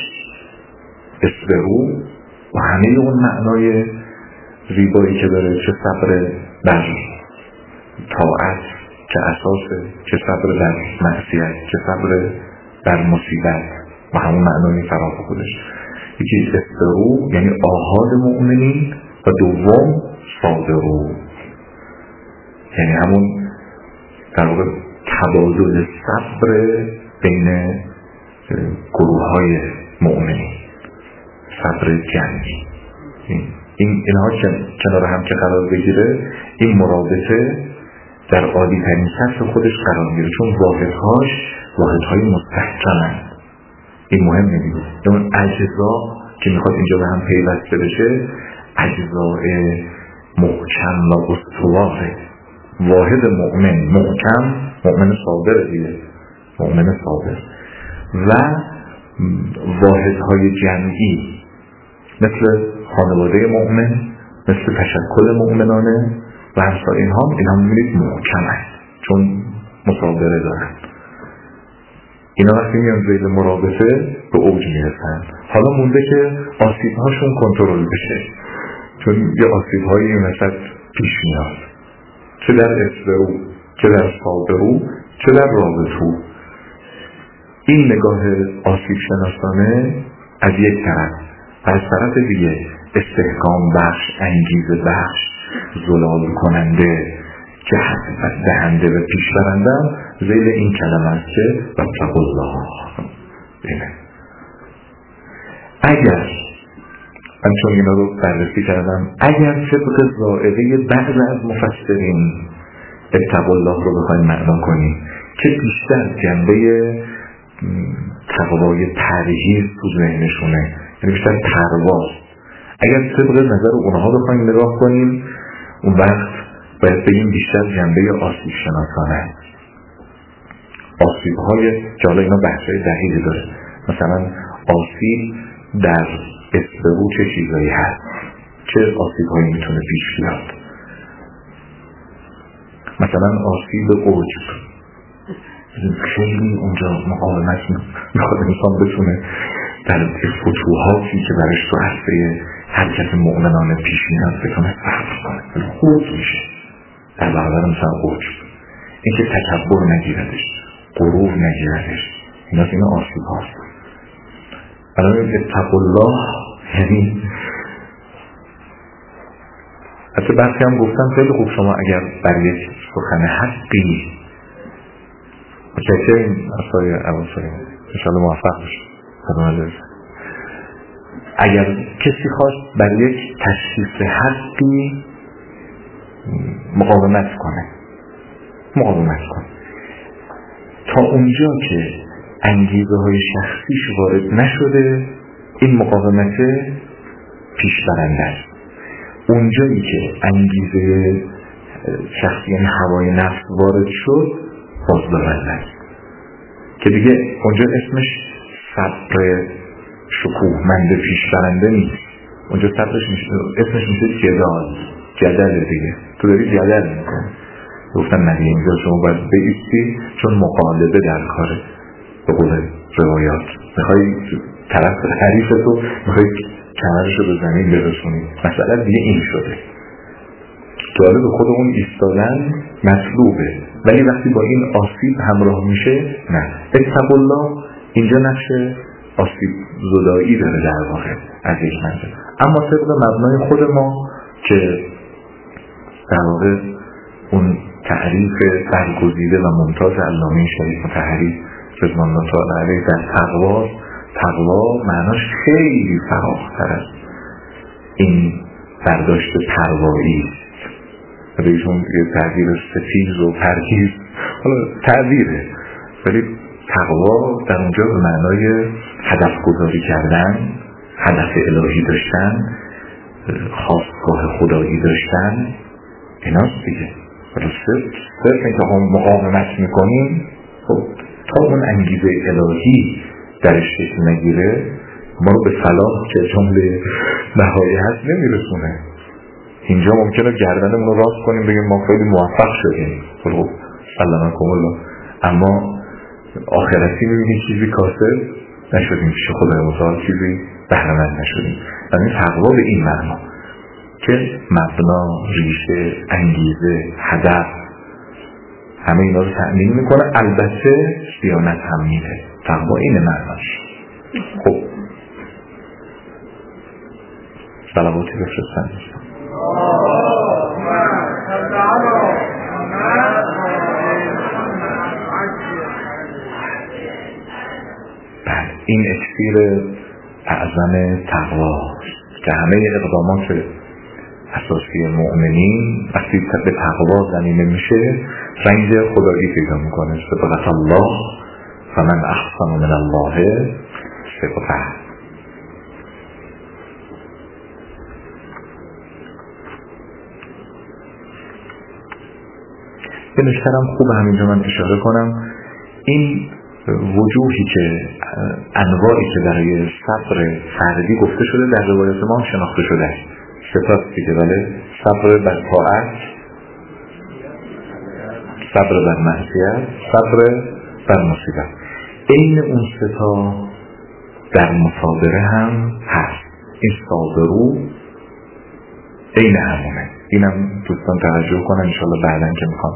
اصبرو و همه اون معنای زیبایی که داره، چه صبر بر طاعت که اساسه، چه صبر بر معصیت، چه صبر بر مصیبت و همون معنای فراخ خودش. یکی اصبرو یعنی آحاد مؤمنین و دوم صابرو یعنی همون در واقع تبادل صبر بین گروه های مؤمنین، صبر جمعی. اینها کنار هم که قرار بگیره، این مرابطه در عالی ترین سطح خودش قرار میگیره، چون واحدهای مستحکمن. این مهمه دیگه. اون اجزا که میخواد اینجا به هم پیوسته بشه اجزای محکم و استواره. واحد مؤمن محکم، مؤمن صابر دیگه، مؤمن صابر، و واحدهای جمعی مثل خانواده مؤمن، مثل تشکل مؤمنانه و همسا اینها میبینید محکم هست چون مصابره دارن. اینا وقتی میان زیر مرابطه به اوج میرسن. حالا مونده که آسیب هاشون کنترل بشه، چون یه آسیب هایی مثلا پیش میاد، چه در اصبرو، چه در صابرو، چه در رابطو. این نگاه آسیب شناسانه از یک طرف، از طرف دیگه استحکام بخش، انگیزه بخش، زلال کننده، جهت دهنده و پیشبرنده زیر این کلمه است که واتقوا الله. اگر من چون اینا رو بررسی کردم، اگر طبق ذائقه بعض از مفسرین اتقوا الله رو بخوایم معنا کنیم که بیشتر جنبه تقوای ترهیب تو ذهنشونه، یعنی بیشتر پرواز، اگر طبق نظر اونها بخوایم نگاه کنیم، اون وقت باید بگیم بیشتر جنبه آسیب شناسانه. آسیب های جالا اینا بحثای دقیقی داره. مثلا آسیب در اصبرو چه چیزایی هست، چه آسیب هایی میتونه پیش بیاد. مثلا آسیب عجب، خیلی اونجا مقاومت میخواد انسان بتونه در فتوحاتی که برش تو عرصه حرکت مؤمنانه پیش میاد بتونه صبر کنه، خود میشه در برابر مثلا عجب، اینکه تکبر نگیردش، غرور نگیردش، اینا آسیب هاست. برای اتقوا الله یعنی حتی برخی هم گفتن خیلی خوب شما اگر بر یک سخن حقی متشکریم اصلای عباسایی انشاءالله موفق بشه، اگر کسی خواست بر یک تشخیص حقی مقاومت کنه تا اونجا که انگیزه های شخصیش وارد نشده این مقاومت پیش برنده است. اونجایی که انگیزه شخصی یعنی هوای نفس وارد شد بازدارنده است که دیگه اونجا اسمش صبر شکوهمند پیش برنده نیست، اونجا صبرش اسمش میشه جدل دیگه. تو داری جدل میکنی، گفتن نه اینجا شما باید بایستی چون مقالبه در کاره، به قول روایات میخوای طرف حریفتو میخوای کمرشو به زمین برسونی، مسئله دیگه این شده. جالب خود اون ایستادن مطلوبه، ولی وقتی با این آسیب همراه میشه نه. اتقوا الله اینجا نقش آسیب زدایی داره در واقع از یک منظر. اما طبق مبنای خود ما که در واقع اون تعریف برگزیده و ممتاز علامه شریف مطهری رضوان الله تعالی علیه در تقوا معناش خیلی فراختر از این برداشت پروایی است. ایشون یه تعبیر ستیز و پرهیز حالا تعبیره، ولی تقوا در اونجا به معنای هدف گذاری کردن، هدف الهی داشتن، خواستگاه خدایی داشتن، ایناست دیگه. ولی صرف اینکه هم مقاومت میکنیم خب تا اون انگیزه الهی درش شکل نگیره ما رو به فلاح که جمله نهایی هست نمیرسونه. اینجا ممکنه گردنمون رو راست کنیم بگیم ما خیلی موفق شدیم، خب سلامکم الله، اما آخرتی میبینی چیزی کاسب نشدیم، پیش خدای متعال چیزی بهره‌مند نشدیم. یعنی تقوا به این معنا که مبنا، ریشه، انگیزه، هدف همه اینا رو تأمین میکنه، البته صیانت هم میده. تقوا اینه معناش. خب صلواتی بفرستن. بله این اکسیر اعظم تقوا که همه اقدامات اساسی مؤمنین وقتی به تقوا زمینه میشه رنگ خدایی پیدا میکنه. صبغت الله فمن احسن من الله صبغه. یه نکته‌ام خوب همینجا من اشاره کنم، این وجوهی که انواعی که برای صبر فردی گفته شده در روایات ما شناخته شده است. صفات دیگه، بله، صبر بر طاعت، صبر بر معصیت، صبر بر مصیبت. این اون ستا در مصابره هم هست. این صابرو این همونه. اینم دوستان توجه کنن انشالله بعداً که میخوان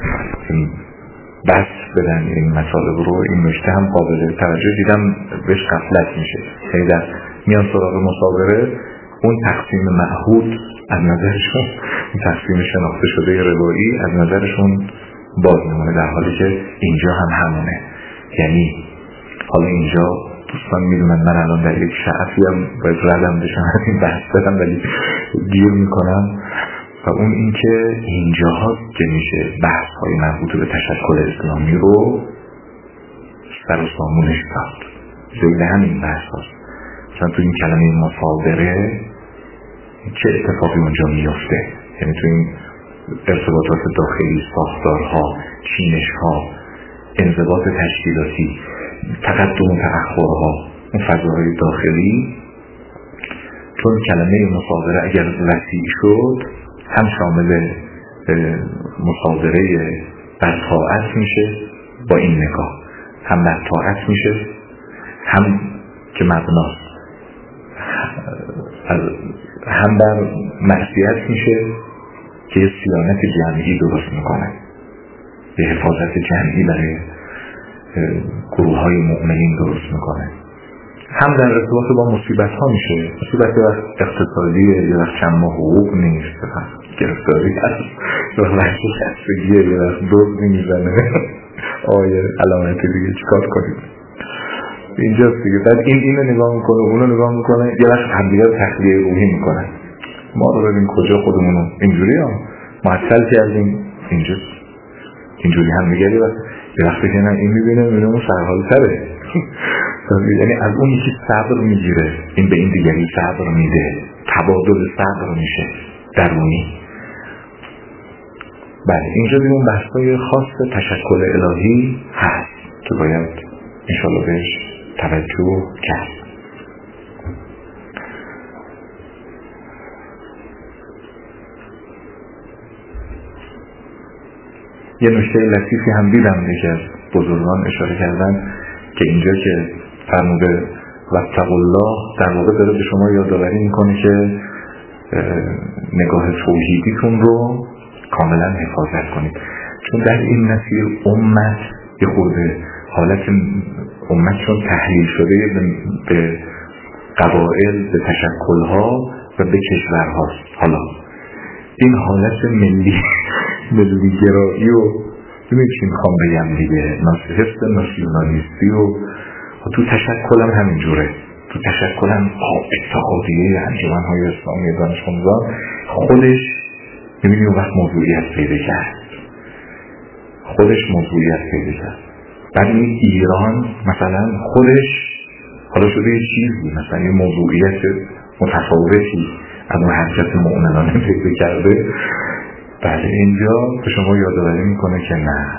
بس بدن این مطالب رو، این نکته هم قابل توجه دیدم بهش غفلت میشه. یعنی در میان سراغ مصابره اون تقسیم معهود از نظرشون، اون تقسیم شناخته شده روایی از نظرشون باز میمونه، در حالی که اینجا هم همونه. یعنی حالا اینجا دوستان میدونن من الان در یک شعفی هم باید ردم بشم از این بحث بدم ولی گیر میکنم، و اون این که اینجا هاست که میشه بحث های مربوط به تشکل اسلامی رو سر و سامونش داد. زیل همین بحث هاست. مثلا تو این کلمه مصابره چه اتفاقی اونجا میفته، یعنی تو این ارتباطات داخلی، ساختارها، چینشها، انضباط تشکیلاتی، تقدم و تأخرها، اون فضاهای داخلی، چون کلمه مصابره اگر وسیع شد هم شامل مصادره بر طاعت میشه با این نگاه، هم بر طاعت میشه هم که مبناست، هم بر معصیت میشه که یه صیانت جمعی درست میکنه، یه حفاظت جمعی برای گروه های مؤمنین درست میکنه، هم در ارتباط با مصیبت ها میشه. مصیبت یه وقت اقتصادیه، یه وقت چند ماه حقوق نیست، گرفتاری هست، یه وقت خستگیه، یه وقت دزد میزنه آیه علامتی دیگه چیکار کنید اینجاست دیگه. بعد اینو نگاه میکنه، اونو نگاه میکنه، یه وقت همدیگه رو تخلیه روحی میکنن. ما رو ببین کجا خودمونو اینجوری معطل کردیم، اینجوری هم میگه. یه وقت که نه این میبینه اون سرحال تره یعنی از اون یکی صبر میگیره، این به این دیگری صبر میده، تبادل صبر میشه درونی. بله اینجا دیگه بحثای خاص تشکل الهی هست که باید انشاءالله بهش توجه کرد. یه نکته لطیفی هم دیدم یکی از بزرگان اشاره کردن که اینجا که فرموده واتقوا الله در واقع داره به شما یادآوری میکنه که نگاه توحیدیتون رو کاملا حفاظت کنید، چون در این مسیر امت یه خورده حالت امت چون تحلیل شده به قبایل، به تشکلها و به کشورهاست. حالا این حالت ملی گرایی و ببینید چی میخوام بگم دیگه، حس ناسیونالیستی و تو تشکل هم همینجوره. تو تشکل هم اتحادیه انجمن‌های اسلامی دانش آموزان خودش میبینی اون وقت موضوعیت پیدا کرد، بعد این ایران مثلا خودش حالا شده یه چیزی، مثلا یه موضوعیت متفاوتی از اون حرکت مؤمنانه پیدا کرده. بله اینجا به شما یادآوری میکنه که نه،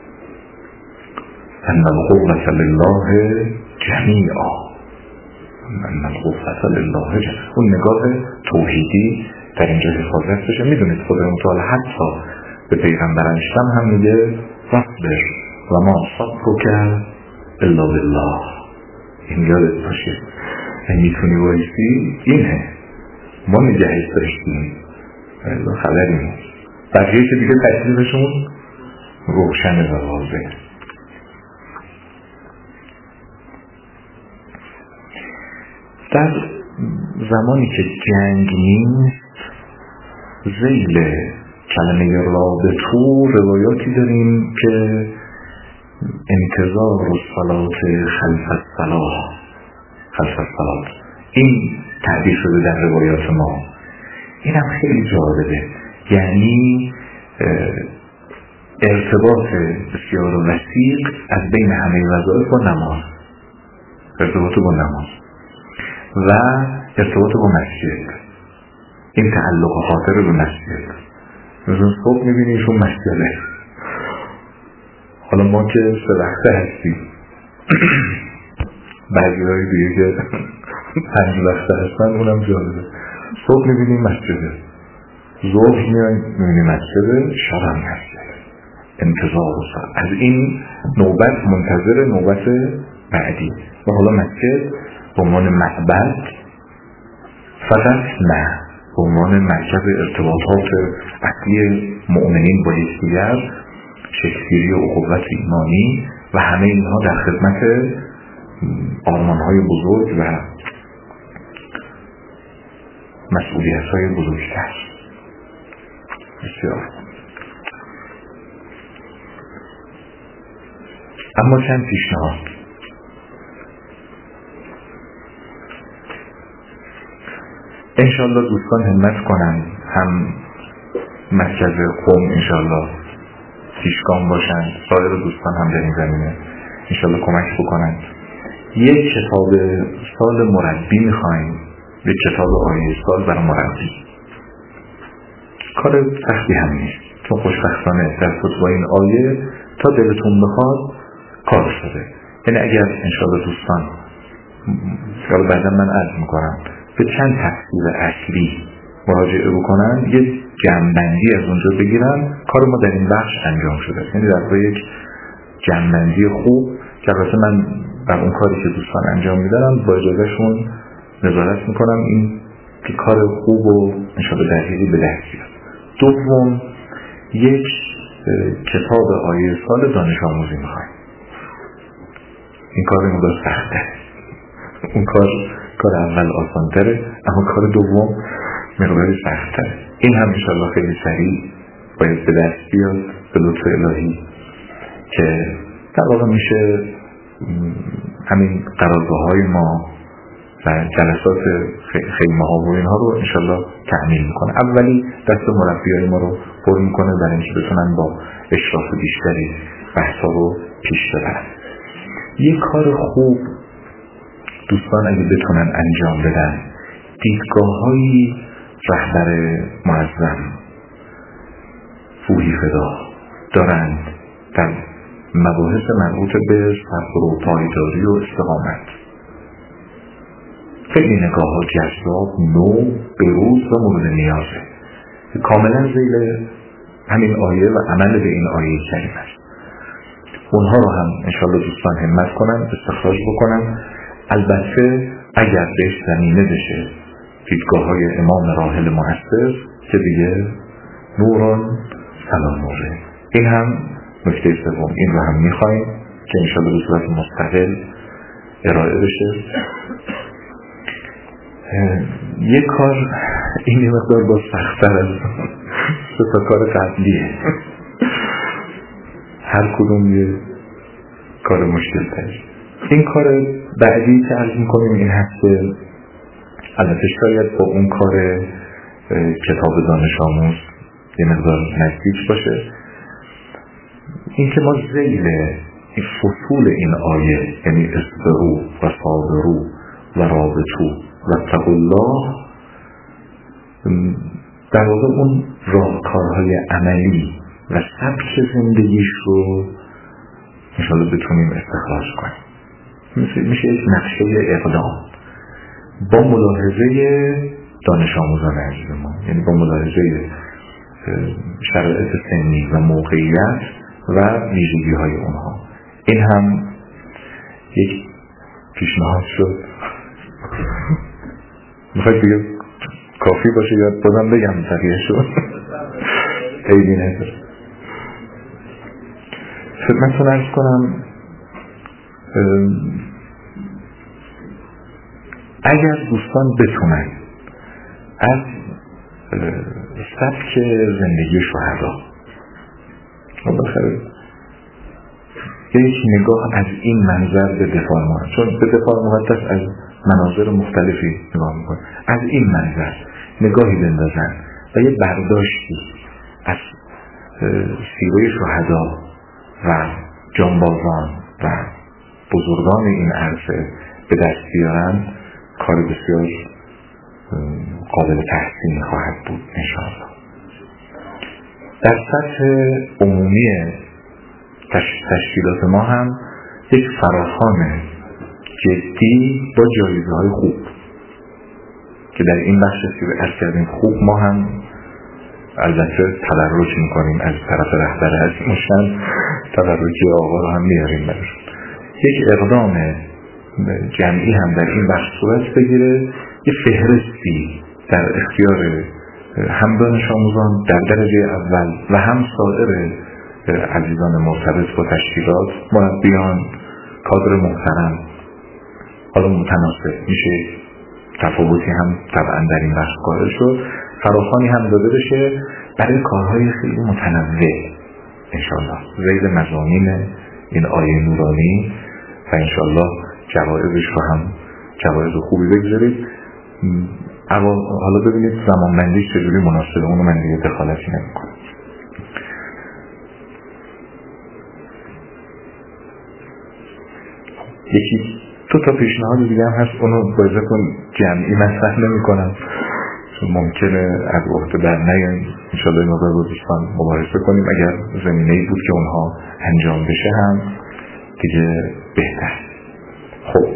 ان القوة لله جمیعا، ان القوة لله جمیعا. اون نگاه توحیدی در اینجا حفاظت بشه. میدونید خدا متعال حتی به پیغمبرش هم میگه فاصبر و ما صبرک الا بالله. این یادت باشه، میتونی وایسی اینه، ما نگهش داشتیم خبری نیست، بقیه که دیگه تکلیفشون روشن و واضحه. در زمانی که جنگ نیست، ذیل کلمه رابطو روایاتی داریم که انتظار الصلاة خلف الصلاة این تعبیر شده در روایات ما. این هم خیلی جالبه، یعنی ارتباط بسیار وثیق از بین همه وظایف با نماز، ارتباط با نماز و ارتباط با مسجد، این تعلق خاطر به مسجد. مثلا صبح میبینیشون مسجده، حالا ما که 3 وقته هستیم بعضی های دیگه که 5 وقته هستن اونم جالبه. صبح میبینیم مسجده، ظهر میبینیم مسجده، شب هم مسجده، انتظار و ساعت از این نوبت منتظر نوبت بعدی. و حالا مسجد به عنوان معبد فقط نه، به عنوان مرکز ارتباطات اصلی مؤمنین با یکدیگر، شکل‌گیری و اخوت ایمانی و همه اینها در خدمت آرمان‌های بزرگ و مسئولیت‌های بزرگتر. بسیار. اما چند پیشنهاد. انشالله دوستان همت کنن، هم مرکز قوم انشالله پیشگام باشن، سایر دوستان هم در این زمینه انشالله کمک بکنن. یک کتاب سال مربی میخوایم، یک کتاب آیه سال برای مربی. کار سختی هم نیست، چون خوشبختانه در خطبه این آیه تا دلتون بخواد کار شده. یعنی اگر انشالله دوستان بعدا من عرض میکنم به چند تفسیر اصلی مراجعه بکنن، یه جمع‌بندی از اونجا بگیرم، کار ما در این بخش انجام شده. یعنی در واقع یک جمع‌بندی خوب که البته من بر اون کاری که دوستان انجام میدارم با اجازهشون نظارت میکنم این که کار خوب و انشاءالله دقیقی به دست بیاد. دوم، یک کتاب آیه سال دانش آموزی میخوایم. این کار مقدار سخته. اون کار اول آسان‌تره، اما کار دوم مقدار سخت‌تره. این هم انشاءالله خیلی سریع باید به دست بیاد به لطف الهی که در واقع میشه همین قرارگاه‌های ما و جلسات خیمه ها و اینها رو انشاءالله تأمین میکنه. اولی دست مربیای ما رو پر میکنه برای اینکه بتونن با اشراف بیشتری بحثا رو پیش ببرن. یک کار خوب دوستان اگه بتونن انجام بدن، دیدگاه‌های رهبر معظم فوحی فدا دارند در مباحث مربوط به صبر و پایداری و استقامت. خیلی نگاه ها جذاب، نو، بروز و مورد نیازه. کاملا زیر همین آیه و عمل به این آیه کریم است. اونها رو هم انشاءالله دوستان همت کنن، استخراج بکنن. البته اگر بهش زمینه بشه دیدگاه های امام راحل مؤثر که دیگه نوران سلام نوره. این هم نکته سوم، این رو هم میخوایم که انشاءالله به صورت مستقل ارائه بشه. یک کار این یه مقدار با سخت‌تر از سه کار قبلیه. هر کدوم یه کار مشکل تر. این کار بعدی که عرض میکنیم این هست که البته شاید با اون کار کتاب دانش آموز یه مقدار نزدیک باشه. این که ما ذیل فصول این آیه، یعنی اصبروا و صابروا و رابطوا و اتقوا الله، در واقع اون راهکارهای عملی و سبک زندگیش رو انشاءالله بتونیم استخراج کنیم. میشه یک نقشه اقدام با ملاحظه دانش آموزان عزیز ما، یعنی با ملاحظه شرایط سنی و موقعیت و ویژگی های اونها. این هم یک پیشنهاد شد. میخواید دیگه کافی باشه یا بازم بگم بقیه شد؟ عیبی نداره. خدمتتون عرض کنم اگر دوستان بتونن از سبک زندگی شهدا بالاخره یک نگاه از این منظر به دفاع مقدس، چون به دفاع مقدس از مناظر مختلفی نگاه میکنه، از این منظر نگاهی بندازن و یه برداشتی از سیره شهدا و جانبازان و بزرگان این عرصه به دست بیارن، کار بسیار قابل تحسین خواهد بود انشاءالله. در سطح عمومی تشکیلات ما هم یک فراخوان جدی با جایزه های خوب که در این بخش از کردیم خوب ما هم البته تبرک میکنیم از طرف رهبر عزیمشن، تبرکی آقا رو هم میاریم برشون. یک اقدام جمعی هم در این بخش صورت بگیره، یه فهرستی در اختیار هم دانش آموزان در درجه اول و هم سایر عزیزان مرتبط با تشکیلات، مربیان، کادر محترم، حالا متناسب میشه تفاوتی هم طبعا در این بخش قائل شد، فراخوانی هم داده بشه برای کارهای خیلی متنوع انشاءالله زیر مضامین این آیه نورانی و انشاءالله جوایزش رو هم جوایز خوبی بگذارید. اما حالا ببینید زمانبندیش چجوری مناسبه، اونو من دیگه دخالتی نمی‌کنم. یکی دو تا پیشنهاد دیگه هم هست، اونو با اجازهتون جمعی مطرح نمی‌کنم چون ممکنه از عهده بر نیایم. انشاءالله این موضوع رو دوستان مباحثه کنیم، اگر زمینه‌ای بود که اونها انجام بشه هم دیگه بهتر. خب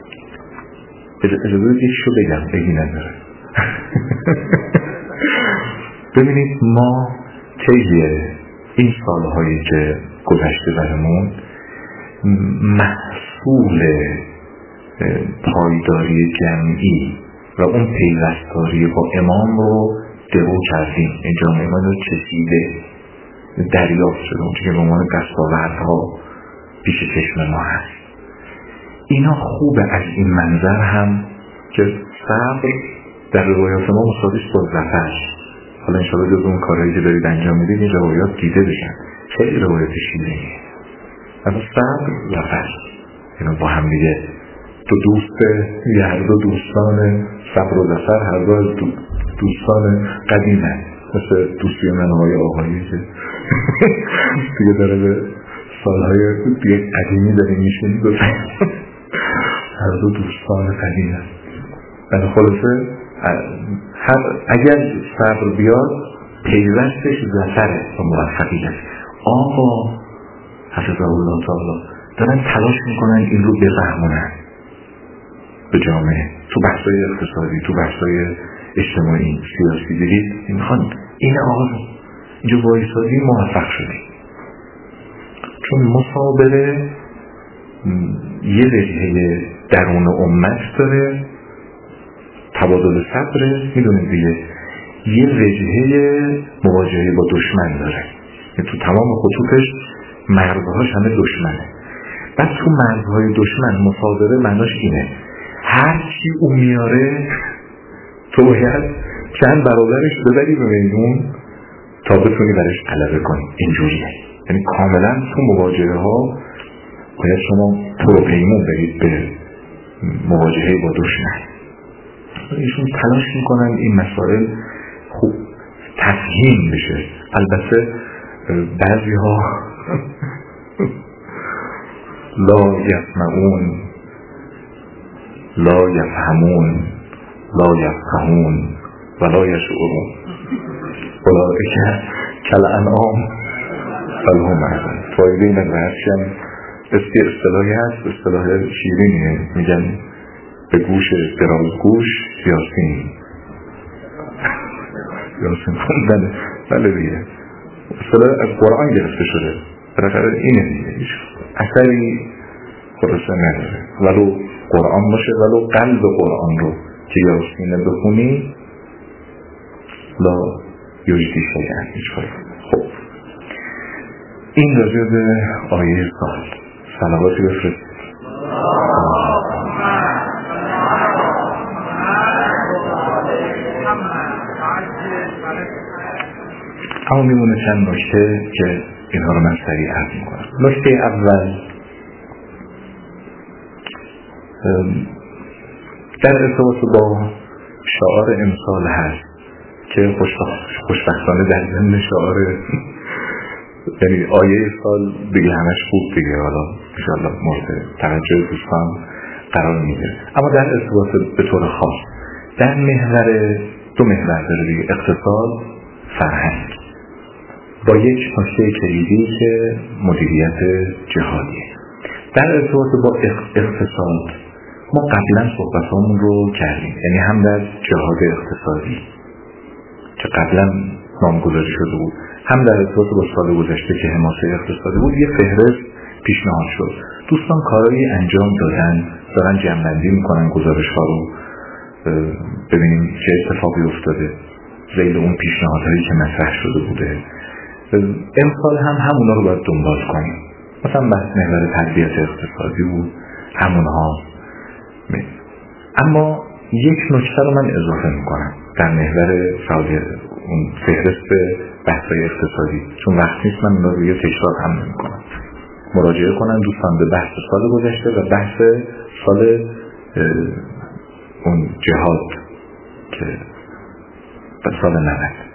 اجازه یکیشو بگم، بگی نداره. ببینید ما طی این سالهایی که گذشته برمون محصول پایداری جمعی و اون پیوستاری با امام رو درو کردیم. این جامعه ما رو چسیده دریافت شده اون که به عنوان دستاوردها پیش چشم ما هست. اینا خوبه از این منظر هم که صبر در روایات ما مساویست با ظفر. حالا انشاءالله جز اون کارهایی که دارید انجام میدید این روایات دیده بشن. خیلی روایات شیرینیه. از صبر ظفر اینا با هم دیگه دو دوست یه هر دو دوستان صبر و ظفر هر دو از دوستان قدیمه، مثل دوستی من آقایی که دیگه داره به سالهای دیگه قدیمی داره میشونی هر دو دوستان قدیمه. در خلاصه اگر صبر بیاد پیوستش ظفره و موفقیت. آقا حفظه الله تعالی دارن تلاش میکنن این رو بفهمونن به جامعه، تو بحثای اقتصادی، تو بحثای اجتماعی، سیاسی. دیدید میخوان این آقا اینجا وایسادی موفق شدی، چون مصابره یه وجهه درون امت داره، تبادل صبره، میدونید دیگه، یه وجهه مواجهه با دشمن داره. تو تمام خطوطش مرزهاش همه دشمنه. بعد تو مرزهای دشمن مصادره معناش اینه هر چی اون میاره تو باید چند برابرش ببری به میدون تا بتونی برش غلبه کنی. اینجوریه، یعنی کاملا تو مواجهه ها باید شما تو پیمون برید به مواجهه با دشمن. ایشون تلاش میکنن این مسائل خوب تفهیم بشه. البته بعضی ها لا یسمعون لا یفهمون لا یفقهون ولا یشعرون اولئک کالانعام بل هم اضل. فایده این هرچی هم اصطلاحی هست، اصطلاح شیرینیه، میگن به گوش درازگوش یاسین خوندن. بله دیگه اصطلاح از قرآن گرفته شده، بالاخره اینه دیگه، هیچ اثری خلاصه نداره. ولو قرآن باشه، ولو قلب قرآن رو که یاسین بخونی لا یجدی شیئا، هیچ فایده. خب این راجع به آیه سال صلواتی بفرستید. اما میمونه چند نکته که اینها رو من سریع عرض میکنم. نکته اول در ارتباط با شعار امسال هست که خوشبختانه در ضمن شعار یعنی آیه سال دیگه همش خوب دیگه، حالا انشاءالله مورد توجه دوستان قرار میگیره. اما در ارتباط به طور خاص در محور دو محور داره دیگه، اقتصاد، فرهنگ، با یک نکته کلیدی که مدیریت جهادیه. در ارتباط با اقتصاد ما قبلا صحبتامون رو کردیم، یعنی هم در جهاد اقتصادی که قبلا نامگذاری شده بود، هم در ارتباط با سال گذشته که حماسه اقتصادی بود، یه فهرست پیشنهاد شد. دوستان کارایی انجام دادن، دارن جمع‌بندی میکنن گزارش ها رو، ببینیم چه اتفاقی افتاده ذیل اون پیشنهادهایی که مطرح شده بوده. امسال هم همونا رو باید دنبال کنیم. مثلا بحث محور تربیت اقتصادی بود، همونها. اما یک نکته رو من اضافه میکنم در محور فعالیت اون فهرست بحث‌های اقتصادی، چون وقت نیست من اون رو یه تکرار هم نمی‌کنم. مراجعه کنن دوستان به بحث سال گذشته و بحث سال اون جهاد که به سال 90.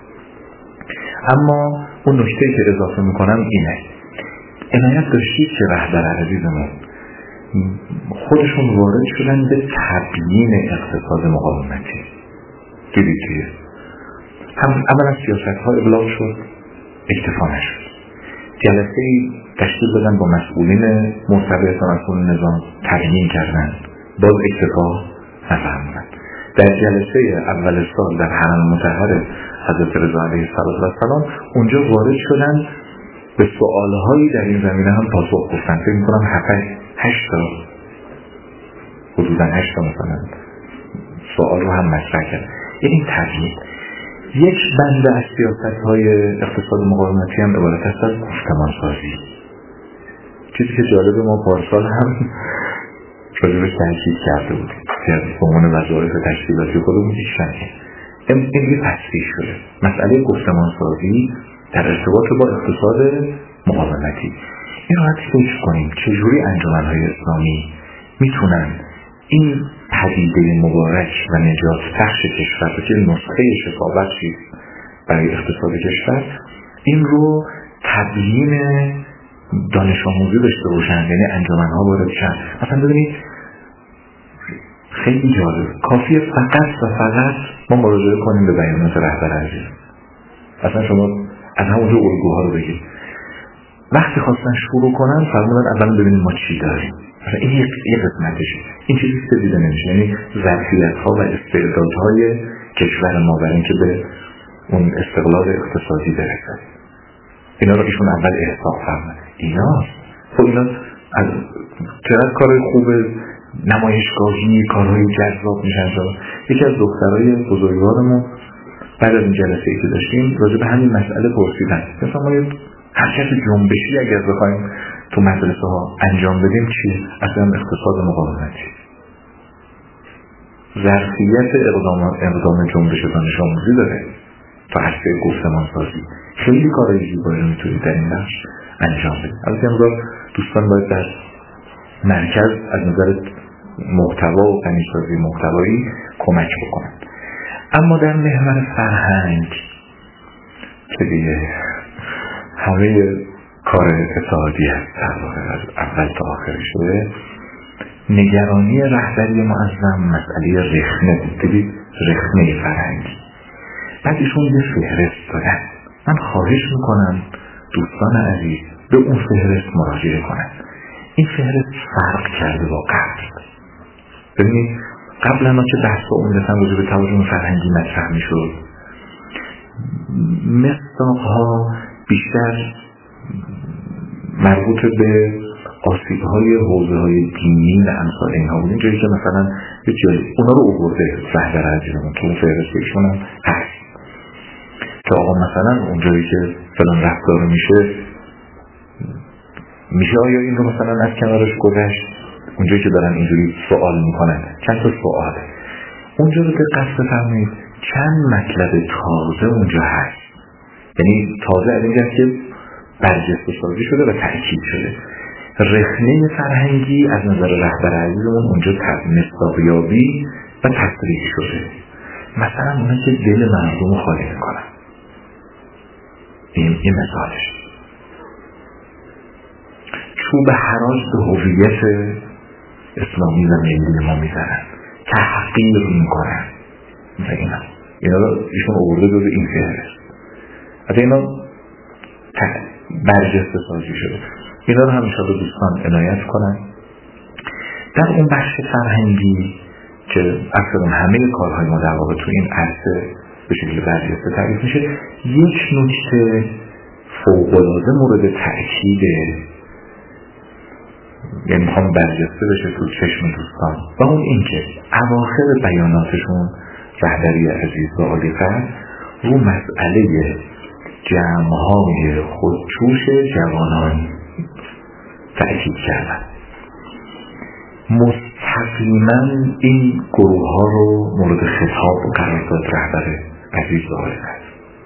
اما اون نکته که اضافه میکنم اینه، عنایت داشتید که رهبر عزیزمون خودشون وارد شدن به تبیین اقتصاد مقاومتی. دیدید دیگه اولا سیاست ها ابلاغ شد، اکتفا نشد. جلسه تشکیل دادن با مسئولین مرتبط و مسئولین نظام، تبیین کردن، باز اکتفا نفهموندن. در جلسه اول سال در حرم مطهر حضرت رضا علیه السلام اونجا وارد شدن، به سوالهایی در این زمینه هم پاسخ گفتن. فکر می‌کنم 8 تا حدوداً 8 تا مثلا سوال رو هم مطرح کرد. این تغییر یک بند از سیاست‌های اقتصاد مقاومتی هم عبارت است از گفتمان سازی. چیزی که جالب ما پارسال هم راجبش تاکید کرده بودیم که به عنوان وظایف تشکیلاتی خودمون بیشتر این دیگه تصریح شده. مسئله گفتمان سازی در ارتباط با اقتصاد مقاومتی. این رو فکر کنیم چجوری انجمن‌های اسلامی میتونن این پدیده مبارک و نجات بخش کشور که نسخه شفابخشی برای اقتصاد کشور، این رو تبیین دانش آموزی داشته باشن، یعنی انجمن‌ها وارد شن. مثلا ببینید خیلی جالب، کافیه فقط ما مراجعه کنیم به بیانات رهبر ارشد. اصلا شما از همونجا الگوها رو بگید. وقتی خواستن شروع کنن فرمودن اولا ببینید ما چی داریم. مثلا این یک قسمتشه. این چیزی که دیده نمیشه، یعنی ظرفیت‌ها و استعدادهای کشور ما برای اینکه به اون استقلال اقتصادی برسه. اینا رو ایشون اول احساس فرمودن. اینا از چقدر کارهای خوبه، نمایشگاهی، کارهای جذاب میشن. یکی از دخترای بزرگوارمون بعد از این جلسه‌ای که داشتیم راجع به همین مسئله پرسیدن. مثلا ما یه حرکت جنبشی اگر بخوایم تو مدرسه ها انجام بدیم چیه؟ اصلا اقتصاد مقاومتی. ظرفیت اقدام جنبش دانش آموزی داره تا عرصه گفتمان سازی. خیلی کارهای زیبایی رو میتونید در این بخش انجام بدید. البته امروز دوستان باید در مرکز از نظر محتوا و غنی‌سازی محتوایی کمک بکنن. اما در محور فرهنگ که دیگه همه کار اتحادیه هست در واقع از اول تا آخر شده، نگرانی رهبری معظم مسئله رخنه بود. دیدید رخنه فرهنگی. بعد ایشون یه فهرست دادن. من خواهش میکنم دوستان عزیز به اون فهرست مراجعه کنن. این فهرست فرق کرده با قبل. ببینید قبل ما که بحث عمدتاً راجع به توازن فرهنگی مطرح میشد، مصداق‌ها بیشتر مربوط به آسیب‌های حوزه‌های دینی و امثال اینها بود. اینجایی که مثلا یه جایی اونا رو آورده رهبر ارشد تو اون فهرستشون هم هست که آقا مثلا اونجایی که فلان رفتار میشه آیا این رو مثلا از کنارش گذشت؟ اونجایی که دارن اینجوری سوال میکنن چند تا سواله اونجا رو دقت بفرمایید، چند مطلب تازه اونجا هست. یعنی تازه از اینجا که برجسته سازی شده و تأکید شده. رخنه فرهنگی از نظر رهبر عزیزمون اونجا مصداقیابی و تصریح شده. مثلا اونا که دل مردم خالی میکنن، این مثالش. چوب حراج به هویت اسلامی و ملی ما میزنن، تحقیر میکنن. اینا رو ایشون آورده دور این فهرست. حتی اینا برجسته سازی شده. اینا رو همیشه به دوستان عنایت کنن. در اون بخش فرهنگی که اکثر همه کارهای ما در واقع تو این عرصه به شکل برجسته تعریف میشه، یک نکته فوق‌العاده مورد تأکیده، یعنی میخوام برجسته بشه تو چشم دوستان، و اون این که اواخر بیاناتشون رهبری عزیز و عالی‌قدر رو مسئله جمع‌های خودجوش جوانان تأکید کردن. مستقیما این گروه ها رو مورد خطاب قرار داد رهبر عزیز و عالی‌قدر.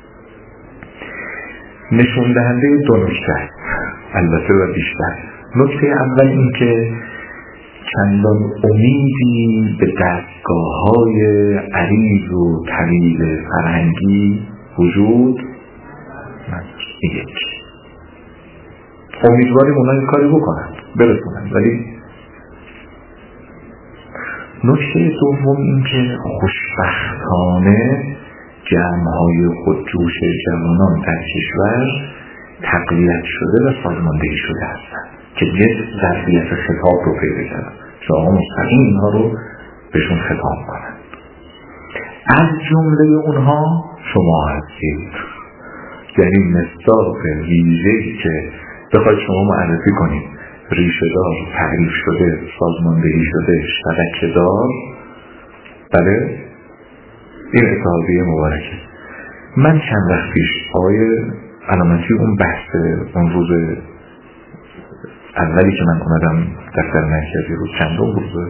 نشون دهنده دو نکته است البته و بیشتر. نکته اول این که چندان امیدی به دستگاه‌های عریض و طویل فرهنگی وجود یک. امیدواریم اونا کاری بکنن برسونن، ولی نکته دوم این که خوشبختانه جمع‌های خودجوش جوانان در کشور تقویت شده و سازماندهی شده هستند که یک ظرفیت خطاب رو پیدا کردن که آقا مستقیم اینها رو بهشون خطاب کنن. از جمله اونها شما هستید. یعنی مصداق ویژه‌ای که بخواید شما معرفی کنید، ریشه دار، تعریف شده، سازماندهی شده، شبکه دار، بله این اتحادیه مبارکه. من چند وقت پیش آقای علامتی اون بحث اون روز اولی که من اومدم دفتر مرکزی روز چندم روز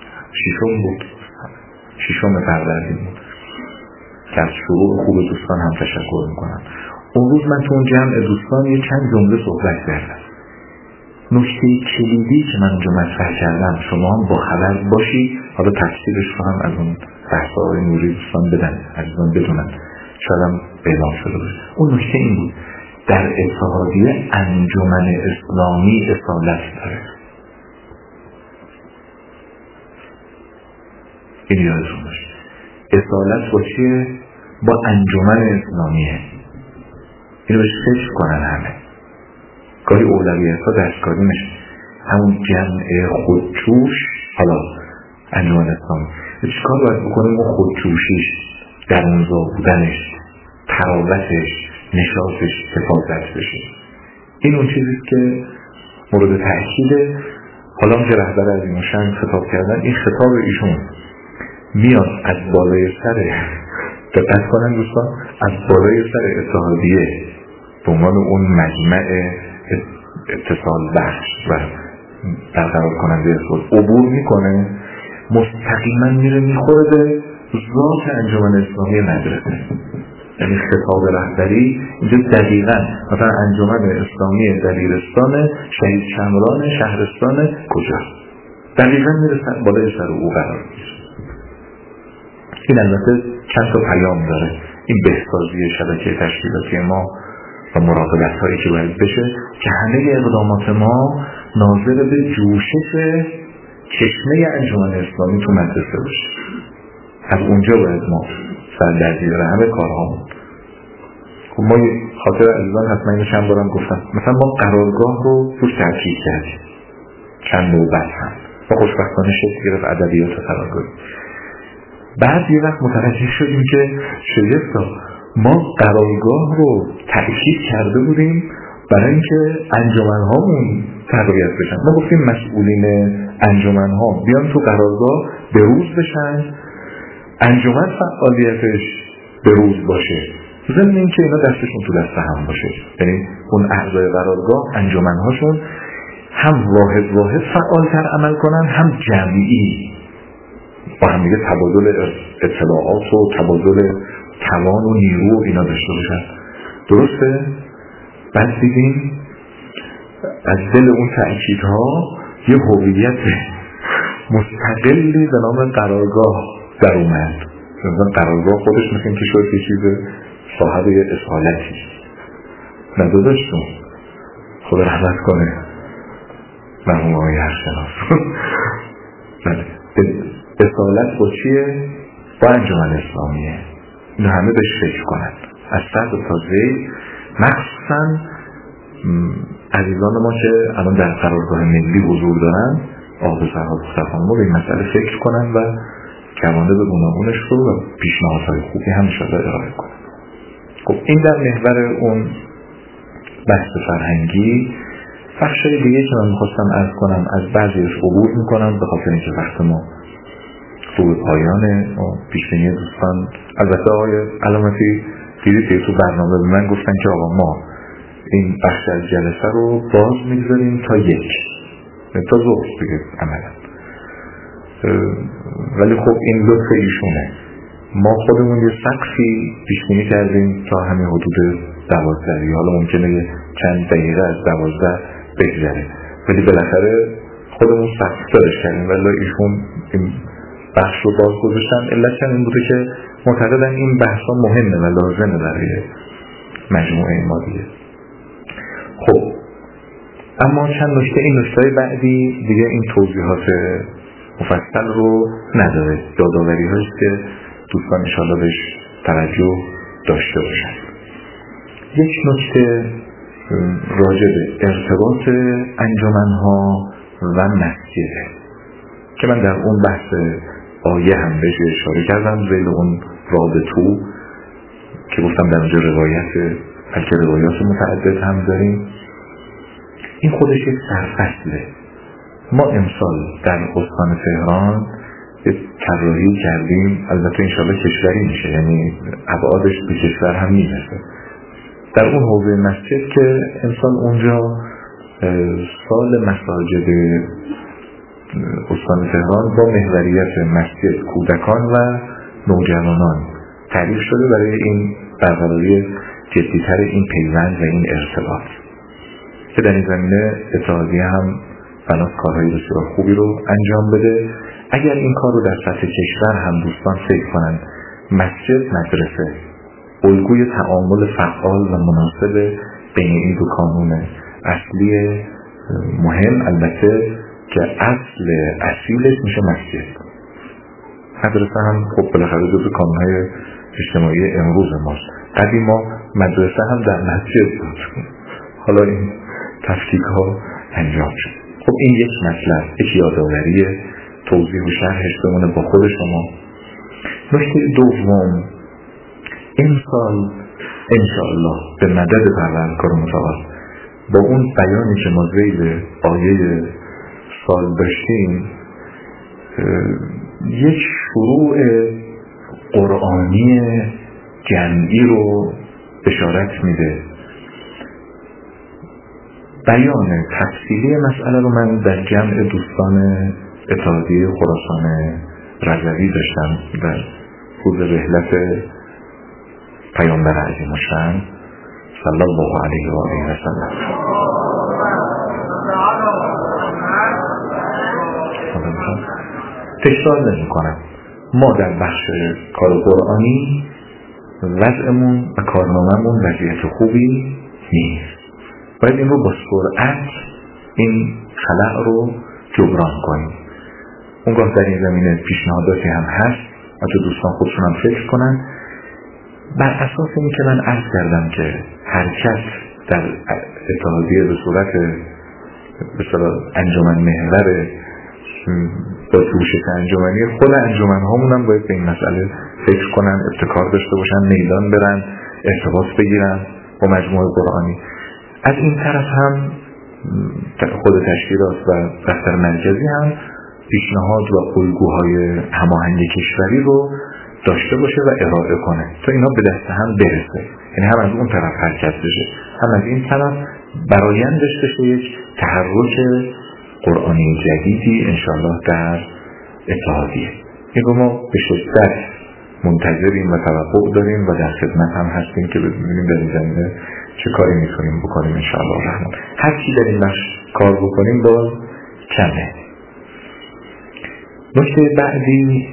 ششم فروردین بود که از شروع خوب دوستان هم تشکر میکنم. اون روز من تو اون جمع دوستان یه چند جمله صحبت کردم. نکته کلیدی که من اونجا مطرح کردم شما هم با خبر باشید، حالا تفسیرش رو هم از اون بحث‌های نوری دوستان بدن، عزیزان بدونن، شاید هم اعلام شده باشه. اون نکته این بود در اتحادیه انجمن اسلامی اصالت داره. این یادتون باشه. اصالت با چیه؟ با انجمن اسلامیه. اینو بهش فکر کنن همه. گاهی اولویت ها دستکاری میشه. همون جمع خودجوش، حالا انجمن اسلامی چیکار باید بکنیم؟ اون خودجوشیش، درونزا بودنش، تراوتش، نشاطش حفاظت بشه. این اون چیزیست که مورد تأکیده. حالا اون که رهبر عظیم‌الشأن خطاب کردن، این خطاب ایشون میاد از بالای سر، دقت کنن دوستان، از بالای سر اتحادیه به عنوان اون مجمع اتصال بخش و برقرار کننده صلح عبور میکنه، مستقیما میره میخوره به ذات انجمن اسلامی مدرسه. یعنی خطاب رهبری اینجا دقیقاً مثلا انجمن اسلامی دبیرستان شهید شمران شهرستان کجاست، دقیقاً میره بالای سر او قرار میگیره. این البته چند تا پیام داره. این بهسازی شبکه تشکیلاتی ما و مراقبت هایی که باید بشه که همه اقدامات ما ناظر به جوشش چشمه انجمن اسلامی تو مدرسه باشه. از اونجا باید ما سردردی داره همه کارها. خب ما خاطر عزیزان حتما اینو چند بارم گفتم، مثلا ما قرارگاه رو توش تحکیل کردیم چند نوبت هم و خوشبختانه شکل گرفت ادبیات قرارگاهی. بعد یه وقت متوجه شدیم که شگفتا ما قرارگاه رو تأکید کرده بودیم برای اینکه انجمن‌هامون تقویت بشن. ما گفتیم مسئولین انجمن‌ها بیان تو قرارگاه بروز بشن، انجمن فعالیتش بروز باشه، ضمن این که اینا دستشون تو دست هم باشه. یعنی اون اعضای قرارگاه انجمن‌هاشون هم واحد فعالتر عمل کنن، هم جمعی با هم دیگه تبادل اطلاعات و تبادل توان و نیرو و اینا داشته باشن. درسته؟ بعد دیدیم از دل اون تأکیدها یه هویت مستقلی به نام قرارگاه در اومد. مثلا قرارگاه خودش مثل که شد یه چیز صاحب اصالتی. نداداشتون خدا رحمت کنه مرحوم آقای هرشناس. اصالت با چیه؟ با انجمن اسلامیه. اینو همه بهش فکر کنن از سر تا زیر، مخصوصا عزیزان ما که الان در قرارگاه ملی حضور دارن، آقای سرها دخترخان ما به این مسئله فکر کنن و کوانه به گوناگونش رو و پیشنهادهای خوبی هم انشاءالله ارائه کنن. خب این در محور اون بحث فرهنگی. بخشای دیگه که من میخواستم عرض کنم از بعضیش عبور میکنم به خاطر اینکه وقت ما رو به پایان پیشبینی دوستان. البته آقای علامتی دیدید که تو برنامه به من گفتن که آقا ما این بخش از جلسه رو باز میگذاریم تا تا ظهر دیگه عملا. ولی خب این لطف ایشونه. ما خودمون یه سقفی پیشبینی کردیم تا همین حدود 12. حالا ممکنه چند دقیقه از 12 بگذره، ولی بالاخره خودمون سقف دارش کردیم ولی ایشون این بخش رو باز گذاشتن. علت این بوده که معتقدن این بحث ها مهمه و لازمه برای مجموعه ما دیگه. خب اما چند نکته، این نکته بعدی دیگه این توضیحات مفصل رو نداره، یادآوری هاییست که دوستان انشاءالله بهش توجه داشته باشن. یک نکته راجع به ارتباط انجمن‌ها و مسجده که من در اون بحث آیه هم بهش اشاره کردم زیل اون رابطو که گفتم در اونجا روایت بلکه روایات متعدد هم داریم. این خودش یک سرفصله. ما امسال در استان تهران یک طراحی کردیم، البته انشاءالله کشوری میشه، یعنی ابعادش به کشور هم میرسه. در اون حوزه مسجد که امسال اونجا سال مساجد استان تهران با محوریت مسجد کودکان و نوجوانان تعریف شده برای این برقراری جدیتر این پیوند و این ارتباط که در این زمینه اتحادیه هم بناس کارهای بسیار خوبی رو انجام بده. اگر این کار رو در سطح کشور هم دوستان فکر کنند، مسجد مدرسه الگوی تعامل فعال و مناسب بین این دو کانون اصلی مهم، البته که اصل اصیلش میشه مسجد. مدرسه هم خب بالاخره جزو کانونهای اجتماعی امروز ماست. قدیم ما مدرسه هم در مسجد بود، حالا این تفکیک ها انجام شد. خب این یک مطلب، یک یادآوری توضیح و شرحش بمونه با خود شما. نکته دوم، این سال انشاءالله به مدد پروردگار متعال با اون بیانی که ما ذیل آیه سال داشتیم یک شروع قرآنی جمعی رو بشارت میده. بیان تفصیلی مسئله رو من در جمع دوستان اتحادیه خراسان رضوی داشتم در روز رحلت پیامبر عظیم الشأن صلی الله علیه و آله و سلم. تکرار نمی کنم، ما در بخش کار قرآنی وضعمون و کارنامه‌مون وضعیت خوبی نیست. باید این رو با سرعت این خلأ رو جبران کنیم. اونگاه در این زمینه پیشنهاداتی هم هست، حتی دوستان خودشون هم فکر کنن. بر اساس این که من عرض کردم که حرکت در اتحادیه به صورت انجمن محور با جوشش انجمنی، خود انجمن هامون هم باید به این مسئله فکر کنن، ابتکار داشته باشن، میدان برن، ارتباط بگیرن با مجموعه قرآنی. از این طرف هم خود تشکیلات و دفتر مرکزی هم پیشنهاد و الگوهای هماهنگ کشوری رو داشته باشه و ارائه کنه تا اینا به دست هم برسه، یعنی هم از اون طرف حرکت بشه، هم از این طرف برآیندش بشه یک تحرک قرآنی جدیدی انشاءالله در اتحادیه. این رو ما به شدت منتظریم و توقع داریم و در خدمت هم هستیم که ببینیم در این زمینه چه کاری میتونیم بکنیم انشاءالله الرحمن. هر چی در این بخش کار بکنیم باز کمه. نکته بعدی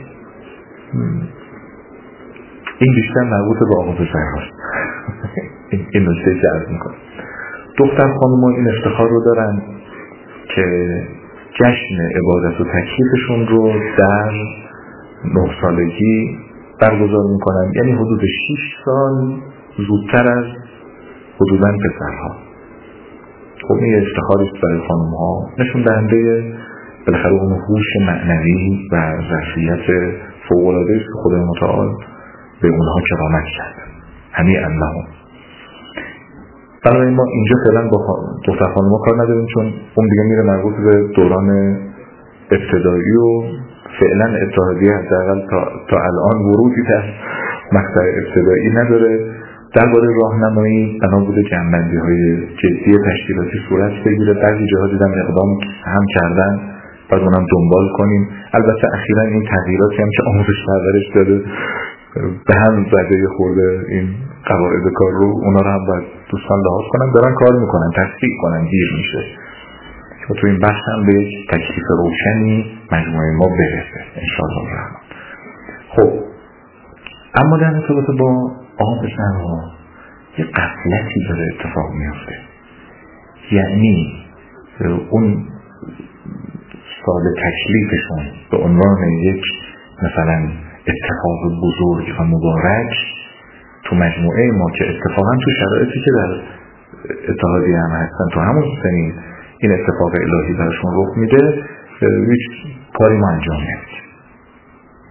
این بیشتر مربوط به آقا پسرهاست. این نکته جذب میکنه. دختر خانم‌ها این افتخار رو دارن که جشن عبادت و تکلیفشون رو در 9 سالگی برگزار میکنن، یعنی حدود 6 سال زودتر از حدوداً پسرها. خب این افتخاریست برای خانم‌ها، نشون دهنده بالاخره اون هوش معنوی و ظرفیت فوق‌العاده است که خدای متعال به اونها کرامت کرده. هنیئا لهم. برای ما اینجا فعلا با دختر خانم‌ها کار نداریم، چون اون دیگه میره مربوط به دوران ابتدایی و فعلا اتحادیه حداقل تا الان ورودی در مقطع ابتدایی نداره. درباره راهنمایی بنا بوده جنبندی‌های جدی تشکیلاتی صورت بگیره. بعضی جاها دیدم اقدام هم کردن، باید اونم دنبال کنیم. البته اخیراً این تغییراتی هم که آموزش پرورش داده به هم زده خورده این قواعد کار رو، اونا رو هم باید دوستان لحاظ کنن، دارن کار میکنن، تصدیق کنن، دیر میشه که تو این بحث هم به یک تکلیف روشنی مجموعه ما برسه انشاءالله الرحمن. خب اما در ارتباط با آقا پسرها یه غفلتی داره اتفاق میفته، یعنی اون سال تکلیفشون به عنوان یک مثلا اتفاق بزرگ و مبارک تو مجموعه ما که اتفاقا تو شرایطی که در اتحادیه هم هستن تو همون سنین این اتفاق الهی براشون رخ میده، هیچ کاری ما انجام نمیدیم.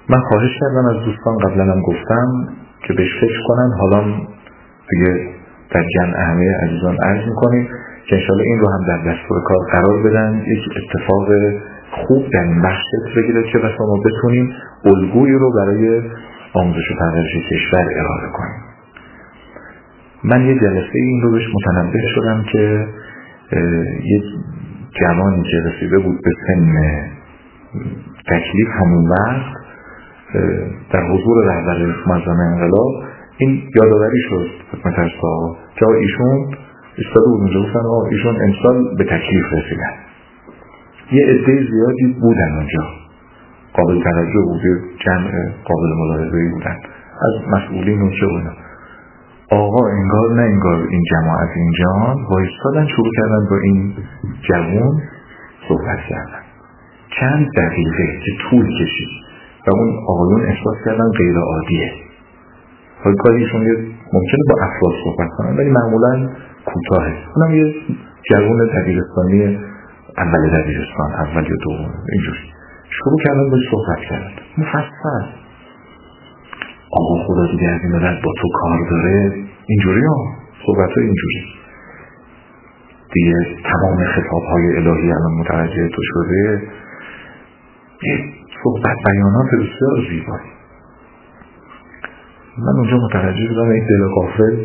من خواهش کردم از دوستان، قبلا هم گفتم که بهش فکر کنن. حالا دیگه در جمع همه عزیزان عرض میکنیم که انشاءالله این رو هم در دستور کار قرار بدن. یک اتفاق خوب در این بخش بگیره که بس ما بتونیم الگویی رو برای آموزش و پرورش کشور ارائه کنیم. من یه جلسه این رو بهش متنبه شدم که یک جوانی که رسیده بود به سن تکلیف همون وقت در حضور رهبر معظم انقلاب این یادآوری شد خدمت ارسا که ایشون ایستاده بود اونجا، گفتن ایشون امسال به تکلیف رسیدن. یه عده زیادی بودن اونجا، قابل توجه بود، جمع قابل ملاحظه‌ای بودن از مسئولین و چه بودن. آقا انگار نه انگار این جماعت اینجا وایستادن شروع کردن با این جوان صحبت کردن چند دقیقه که طول کشید و اون آقایون احساس کردن غیر عادیه. حالا کاریشون ممکنه با افراد صحبت کنن ولی معمولا کوتاهه. اونم یه جوان دبیرستانی، اول دبیرستان، اول یا دوم، اینجوری شروع کردن با صحبت کردن مفصل. آقا خدا دیگه از این مدت با تو کار داره، اینجوری ها صحبت های اینجوری دیگه. تمام خطاب های الهی الان متوجه تو شده. یه صحبت بیانات بسیار زیبایی. من اونجا متوجه شدم این دل غافل،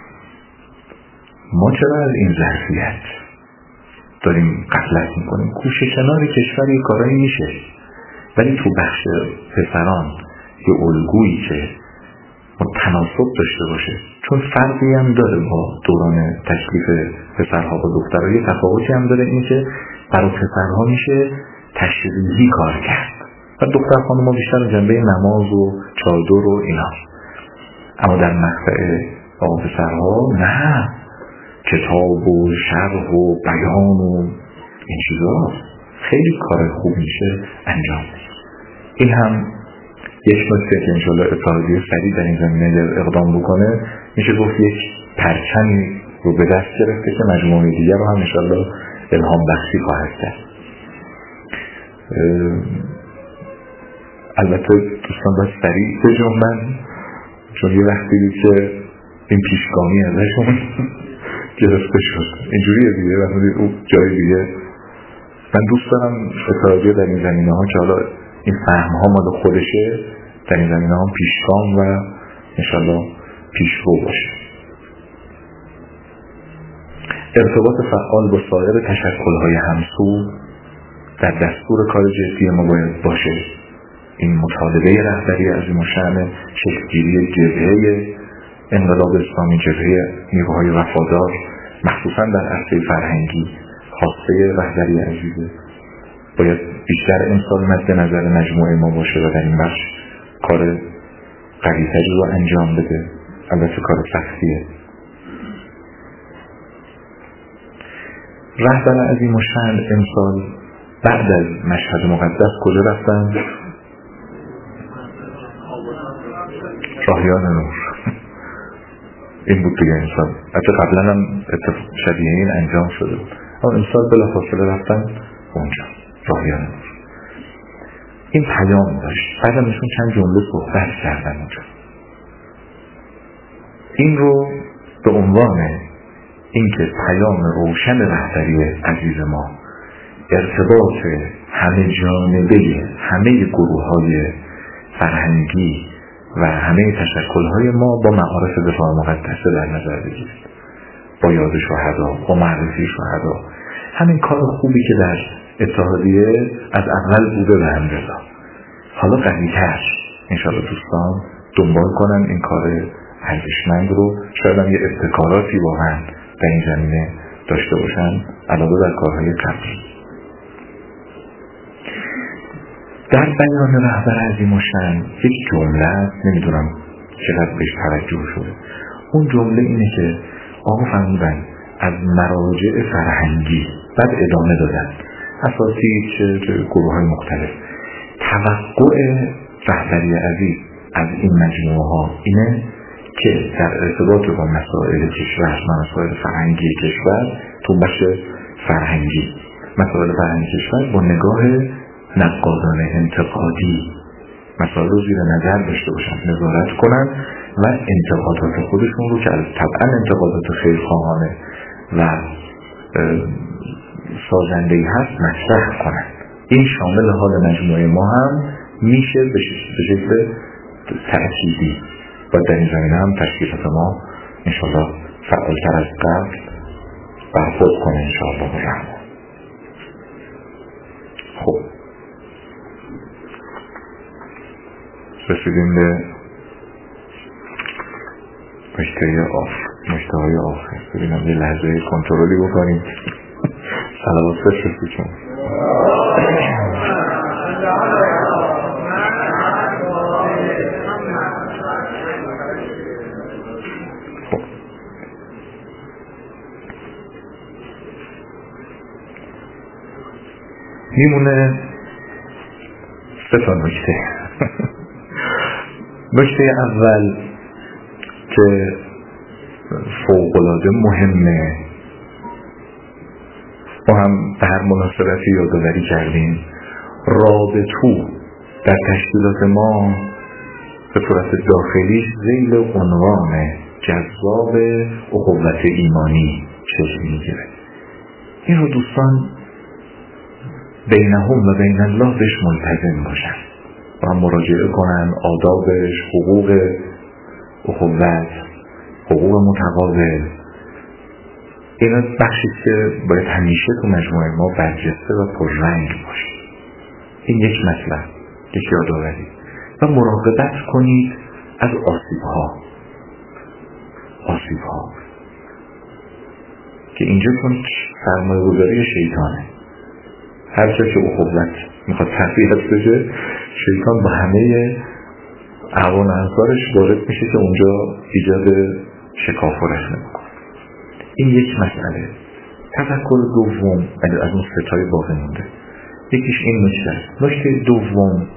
ما چرا از این ظرفیت داریم غفلت میکنیم؟ کوشه کنار کشور یه کارایی میشه، ولی تو بخش پسران یه الگویی که تناسب داشته باشه، چون فرقی هم داره با دوران تشریف پسرها با دخترها. یه تفاوتی هم داره، این که برای پسرها میشه تشریحی کار کرد و دختر خانم ها بیشتر جنبه نماز و چادر و اینا. اما در مقطع آقا پسرها نه، کتاب و شرح و بیان و این چیزا خیلی کار خوب میشه انجام. این هم یک نکته که انشاءالله اتحادیه سریع در این زمینه اقدام بکنه، میشه گفت یک پرچمی رو به دست گرفته که مجموعه دیگر رو هم انشاءالله الهام بخشی خواهد کرد. البته دوستان باید سریع بجنبن، چون یه وقتی بود که این پیشگامی ازشون گرفته شد. اینجوریه دیگه، وقتی او جای دیگه. من دوست دارم اتحادیه در این زمینه ها که حالا این فهم ها مال خودشه، در این زمینه ها پیشگام و انشالله پیشرو باشه. ارتباط فعال با سایر تشکل‌های همسو در دستور کار جدی ما باید باشه. این مطالبه رهبری عظیم‌الشأن شکل‌گیری جبهه انقلاب اسلامی، جبهه نیروهای وفادار، مخصوصا در عرصه فرهنگی خواسته رهبری عزیزه، باید بیشتر امسال مد نظر مجموعه ما باشه و در این بخش کار قوی‌تری رو انجام بده. البته کار سختیه. رهبر عظیم‌الشأن امسال بعد از مشهد مقدس کجا رفتن؟ راهیان نور. این بود دیگه امسال. حتی قبلا هم شبیه این انجام شده بود، اما امسال بلافاصله رفتن اونجا راهیان نور. این پیام داشت. بعد هم نشون چند جمله صحبت کردن اونجا. این رو به عنوان اینکه پیام روشن رهبری عزیز ما، ارتباط همه جانبه همه گروه‌های فرهنگی و همه تشکل‌های ما با معارف دفاع مقدسه در نظر بگیرید، با یاد شهدا، با معرفی شهدا، همین کار خوبی که در اتحادیه از اول بوده به همدلله، حالا قوی‌تر انشاءالله دوستان دنبال کنن این کار ارزشمند رو. شاید هم یه ابتکاراتی واقعا در این زمینه داشته باشن علاوه بر کارهای قبلی. در بیان رهبر عظیم‌الشأن یک جمله است، نمیدونم چقدر بهش توجه شده. اون جمله اینه که آقا فرمودن از مراجع فرهنگی، بعد ادامه دادن اساتید چه گروه‌های مختلف، توقع رهبری عزیز از این مجموعه ها اینه که در ارتباط با مسائل کشور، مسائل فرهنگی کشور، تو بخش فرهنگی مسائل فرهنگی کشور با نگاه نقادانه انتقادی مسائل رو زیر نظر داشته باشن، نظارت کنن و انتقادات خودشون رو که طبعا انتقادات خیرخواهانه و سازنده‌ای هست مطرح کنن. این شامل حال مجموعه ما هم میشه به شکل تأکیدی و در این زمینه هم تشکیلات ما انشاءالله فعالتر از قبل برخورد کنه انشاءالله الرحمن. خب رسیدیم به مشته های آخر. ببینم یه لحظه کنترلی بکنیم. صلوات بفرستید چون میمونه 3 نکته. نکته اول که فوق‌العاده مهمه، ما هم به هر مناسبتی یادآوری کردیم، رابطو در تشکیلات ما به صورت داخلیش ذیل عنوان جذاب اخوت ایمانی شکل میگیره. این رو دوستان بینهم و بین الله بهش ملتزم باشن و هم مراجعه کنن، آدابش، حقوق اخوت، حقوق متقابل، اینا بخشی که باید همیشه تو مجموعه ما برجسته و پررنگ باشه. این یک مطلب، یک یادآوری. و مراقبت کنید از آسیب‌ها که اینجا چون سرمایه‌گذاری شیطانه، هر جا که اخوت میخواد تقویت بشه شیطان با همه اعوان انصارش وارد میشه که اونجا ایجاد شکاف و رخنه بکنه. این یک مسئله. تفکر دوم از اون 3 باقی مونده، یکیش این نکته دوم،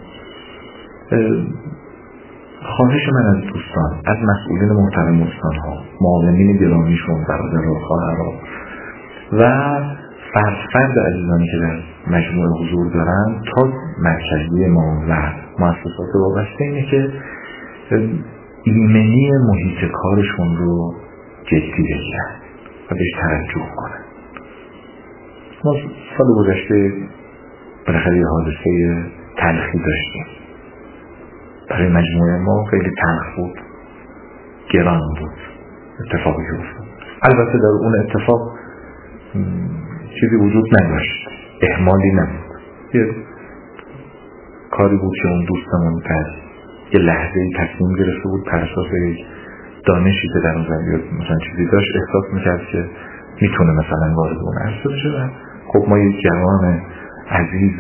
خواهش من از دوستان، از مسئولین محترم استان‌ها، معاونین گرامیشون، برادرها، خواهرها و فرد عزیزانی که در مجموعه حضور دارن تا مرکزی ما و مؤسسات وابسته اینه که ایمنی محیط کارشون رو جدی بگیرن و بهش توجه کنن. ما سال گذشته بالاخره یه حادثه تلخی داشتیم، برای مجموعه ما خیلی تلخ بود، گران بود اتفاقی که افتاد. البته در اون اتفاق چیزی وجود نداشت، اهمالی نبود، یه کاری بود که اون دوستمون در یه لحظه‌ای تصمیم گرفته بود بر اساس دانشی که در اون زمینه مثلا چیزی داشت، احساس میکرد که میتونه مثلا وارد اون عرصه بشه. خب ما یک جوان عزیز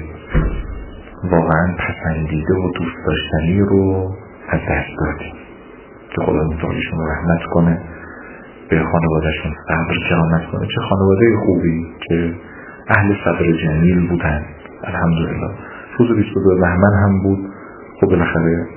واقعا پسندیده و دوست داشتنی رو از دست دادیم که خدا متعالیشون رو رحمت کنه، به خانوادهشون صبر جامت کنه. چه خانواده خوبی که اهل صبر جمیل بودن الحمدلله. روز 22 بهمن هم بود. خب بالاخره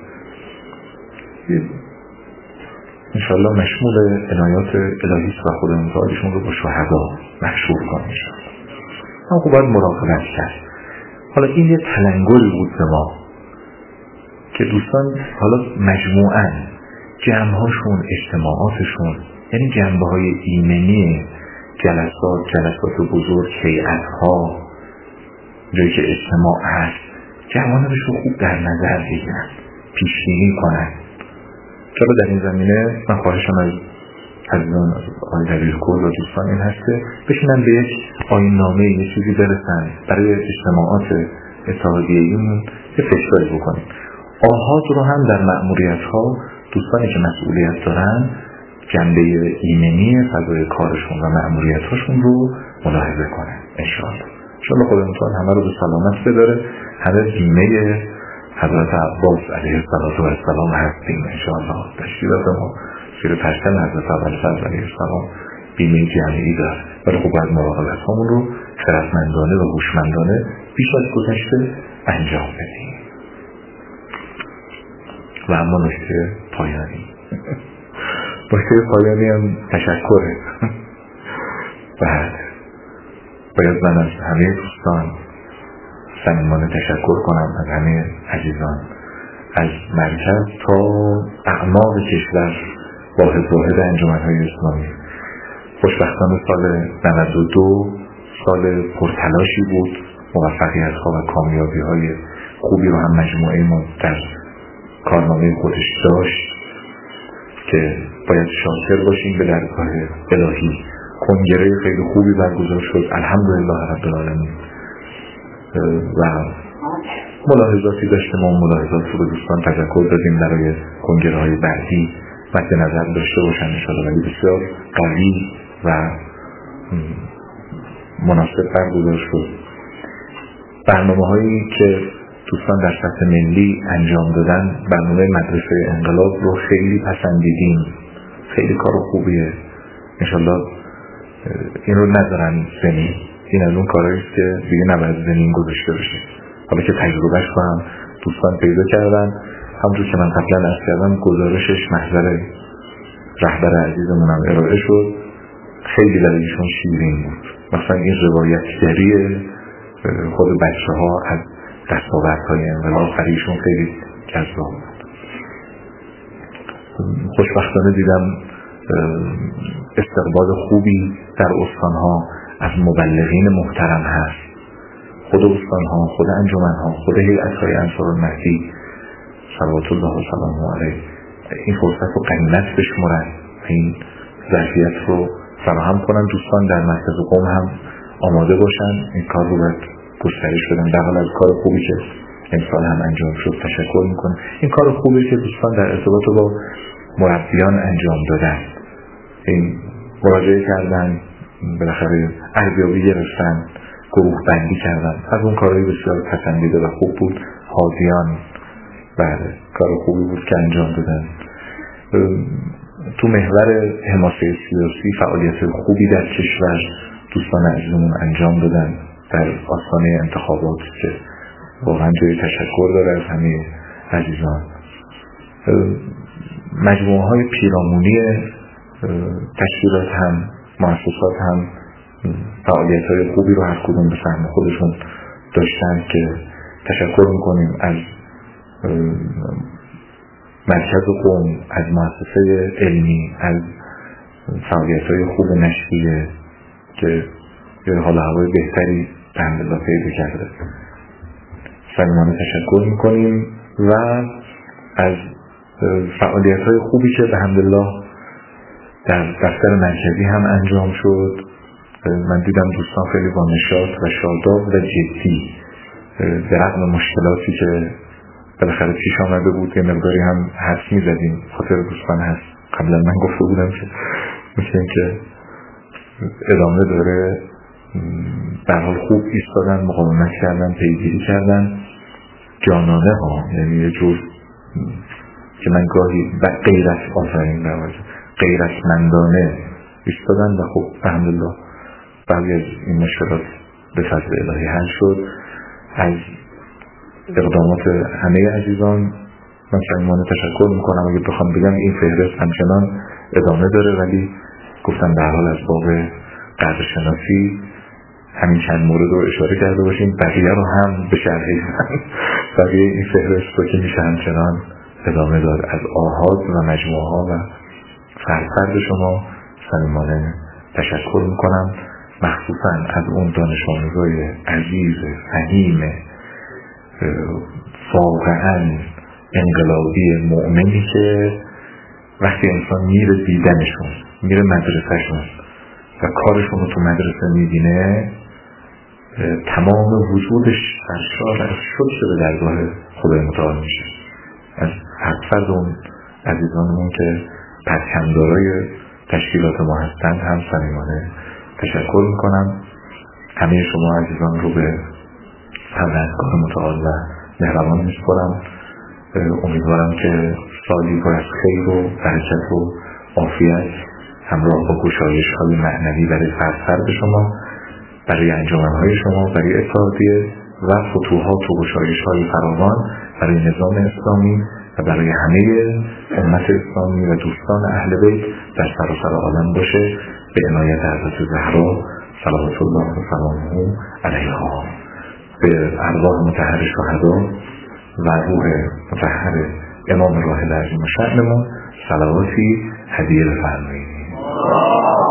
انشاءالله مشمول عنایات الهی و خدا متعالیشون رو با شهدا محشور کنه انشاءالله. اما خب باید مراقبت کرد. حالا این یه تلنگری بود به ما که دوستان حالا مجموعاً جمعهاشون، اجتماعاتشون، یعنی جنبه‌های ایمنی جلسات بزرگ، هیئت‌ها، جایی که اجتماع هست، جوانبش رو خوب در نظر بگیرن، پیش‌بینی کنن. چرا در این زمینه من خواهشم از عزیزان، از آقای دبیرکل و دوستان این هست که بشینن به یک آیین‌نامه، یه چیزی برسن برای اجتماعات اتحادیه‌ایمون یه فکرایی بکنیم. آحاد رو هم در مأموریت‌ها دوستانی که مسئولیت دارن جنبه ایمنی فضای کارشون و مأموریت‌هاشون رو ملاحظه کنن انشاءالله. انشاءالله خدا متعال همه رو به سلامت بداره. همه بیمه حضرت عباس علیه السلام هستیم انشاءالله. تشکیلات ما زیر پرچم حضرت ابوالفضل علیه السلام بیمه جمعی داره، ولی خب باید مراقبت هامون رو خردمندانه و هوشمندانه بیش از گذشته انجام بدیم. و اما نکته پایانی هم تشکره. بعد باید من از همه دوستان صمیمانه تشکر کنم، از همه عزیزان از مرکز تا اعماق کشور واحد انجمن‌های اسلامی. خوشبختانه سال 92 سال پرتلاشی بود، موفقیت‌ها و کامیابی‌های خوبی رو هم مجموعه ما در کارنامه خودش داشت که باید شاکر باشیم به درگاه الهی. کنگره خیلی خوبی برگزار شد، الحمدلله رب العالمین، و ملاحظاتی داشتیم و ملاحظات رو به دوستان تذکر دادیم برای کنگره‌های بعدی مد نظر داشته باشن انشاءالله، ولی بسیار قوی و مناسب برگزار شد. برنامه‌هایی که دوستان در سطح ملی انجام دادن، برنامه مدرسه انقلاب رو خیلی پسندیدیم، خیلی کار خوبیه، انشاءالله این رو نذارن زمین. این از اون کارهاییست که دیگه نباید زمین گذاشته بشه. حالا که تجربهش رو هم دوستان پیدا کردن، همونجور که من قبلا عرض کردم گزارشش محضر رهبر عزیزمون هم ارائه شد، خیلی برایشون شیرین بود. مثلا این روایتگری خود بچه ها از دستاوردهای انقلاب برایشون خیلی جذاب بود. خوشبختانه دیدم استقبال خوبی در استانها از مبلغین محترم هست، خود استانها، خود انجمنها، خود هیئت‌های انصارالمهدی صلوات الله و سلامه علیه این فرصت رو غنیمت بشمرن، این ظرفیت رو فراهم کنن. دوستان در مرکز قم هم آماده باشن، این کار رو باید گسترش بدن. در حال از کار خوبی که امسال هم انجام شد تشکر میکنم. این کار خوبی که دوستان در ارتباط با مربیان انجام دادن، این مراجعه کردن، بالاخره ارزیابی گرفتن، گروه بندی کردن، از اون کارهای بسیار پسندیده و خوب بود. حاضیان بله کار خوبی بود که انجام دادن. تو محور حماسه سیاسی فعالیت خوبی در کشور دوستان عزیزمون انجام دادن در آستانه انتخابات که واقعا جای تشکر داره از همه عزیزان. مجموعه های پیرامونی تشکیلات هم مؤسسات هم فعالیت های خوبی رو هر کدوم به سهم خودشون داشتن که تشکر میکنیم از مرکز قم، از مؤسسه علمی، از فعالیت های خوب نشریه که حال هوای بهتری به الحمدلله پیدا کرده. صمیمانه تشکر میکنیم و از فعالیت های خوبی که به الحمدلله در دفتر مرکزی هم انجام شد. من دیدم دوستان خیلی با نشاط و شاداب و جدی به رغم مشکلاتی که بالاخره پیش آمده بود یه مقداری هم حرف میزدیم، خاطر دوستان هست قبلا من گفته بودم که مثل که ادامه داره، در حال خوب ایستادن، مقاومت کردن، پیگیری کردن، جانانه ها، یعنی یه جور که من گاهی غیرتمندانه ایستادن و خب الحمدلله بعضی از این مشکلات به فضل الهی حل شد. از اقدامات همه عزیزان من صمیمانه تشکر میکنم. اگه بخوام بگم این فهرست همچنان ادامه داره، ولی گفتم در حال از باب قدرشناسی همین چند مورد رو اشاره کرده باشیم، بقیه رو هم به شرحی بقیه این فهرست رو که میشه همچنان ادامه داد. از آحاد و مجموعه ها و فرد شما صمیمانه تشکر میکنم، مخصوصا از اون دانش آموزای عزیز فهیم واقعا انقلابی مؤمنی که وقتی انسان میره دیدنشون، میره مدرسهشون و کارشون رو تو مدرسه میبینه، تمام وجودش سرشار از شکر به درگاه خدای متعال میشه. از هر فرد اون عزیزانمون که پرچمدارای تشکیلات ما هستند هم صمیمانه تشکر میکنم. همه شما عزیزان رو به پروردگار متعال و مهربان میسپارم. امیدوارم که سالی پر از خیر و برکت و عافیت همراه با گشایش‌های معنوی برای فرد شما، برای انجمن‌های شما، برای اتحادیه و فتوحات و گشایش‌های فراوان برای نظام اسلامی و برای همه امت اسلامی و دوستان اهل بیت در سراسر عالم باشه، به عنایت حضرت زهرا صلوات الله و سلامه علیها، به ارواح مطهر شهدا و روح مطهر امام راحل عظیم الشأنمون صلواتی هدیه بفرمایید.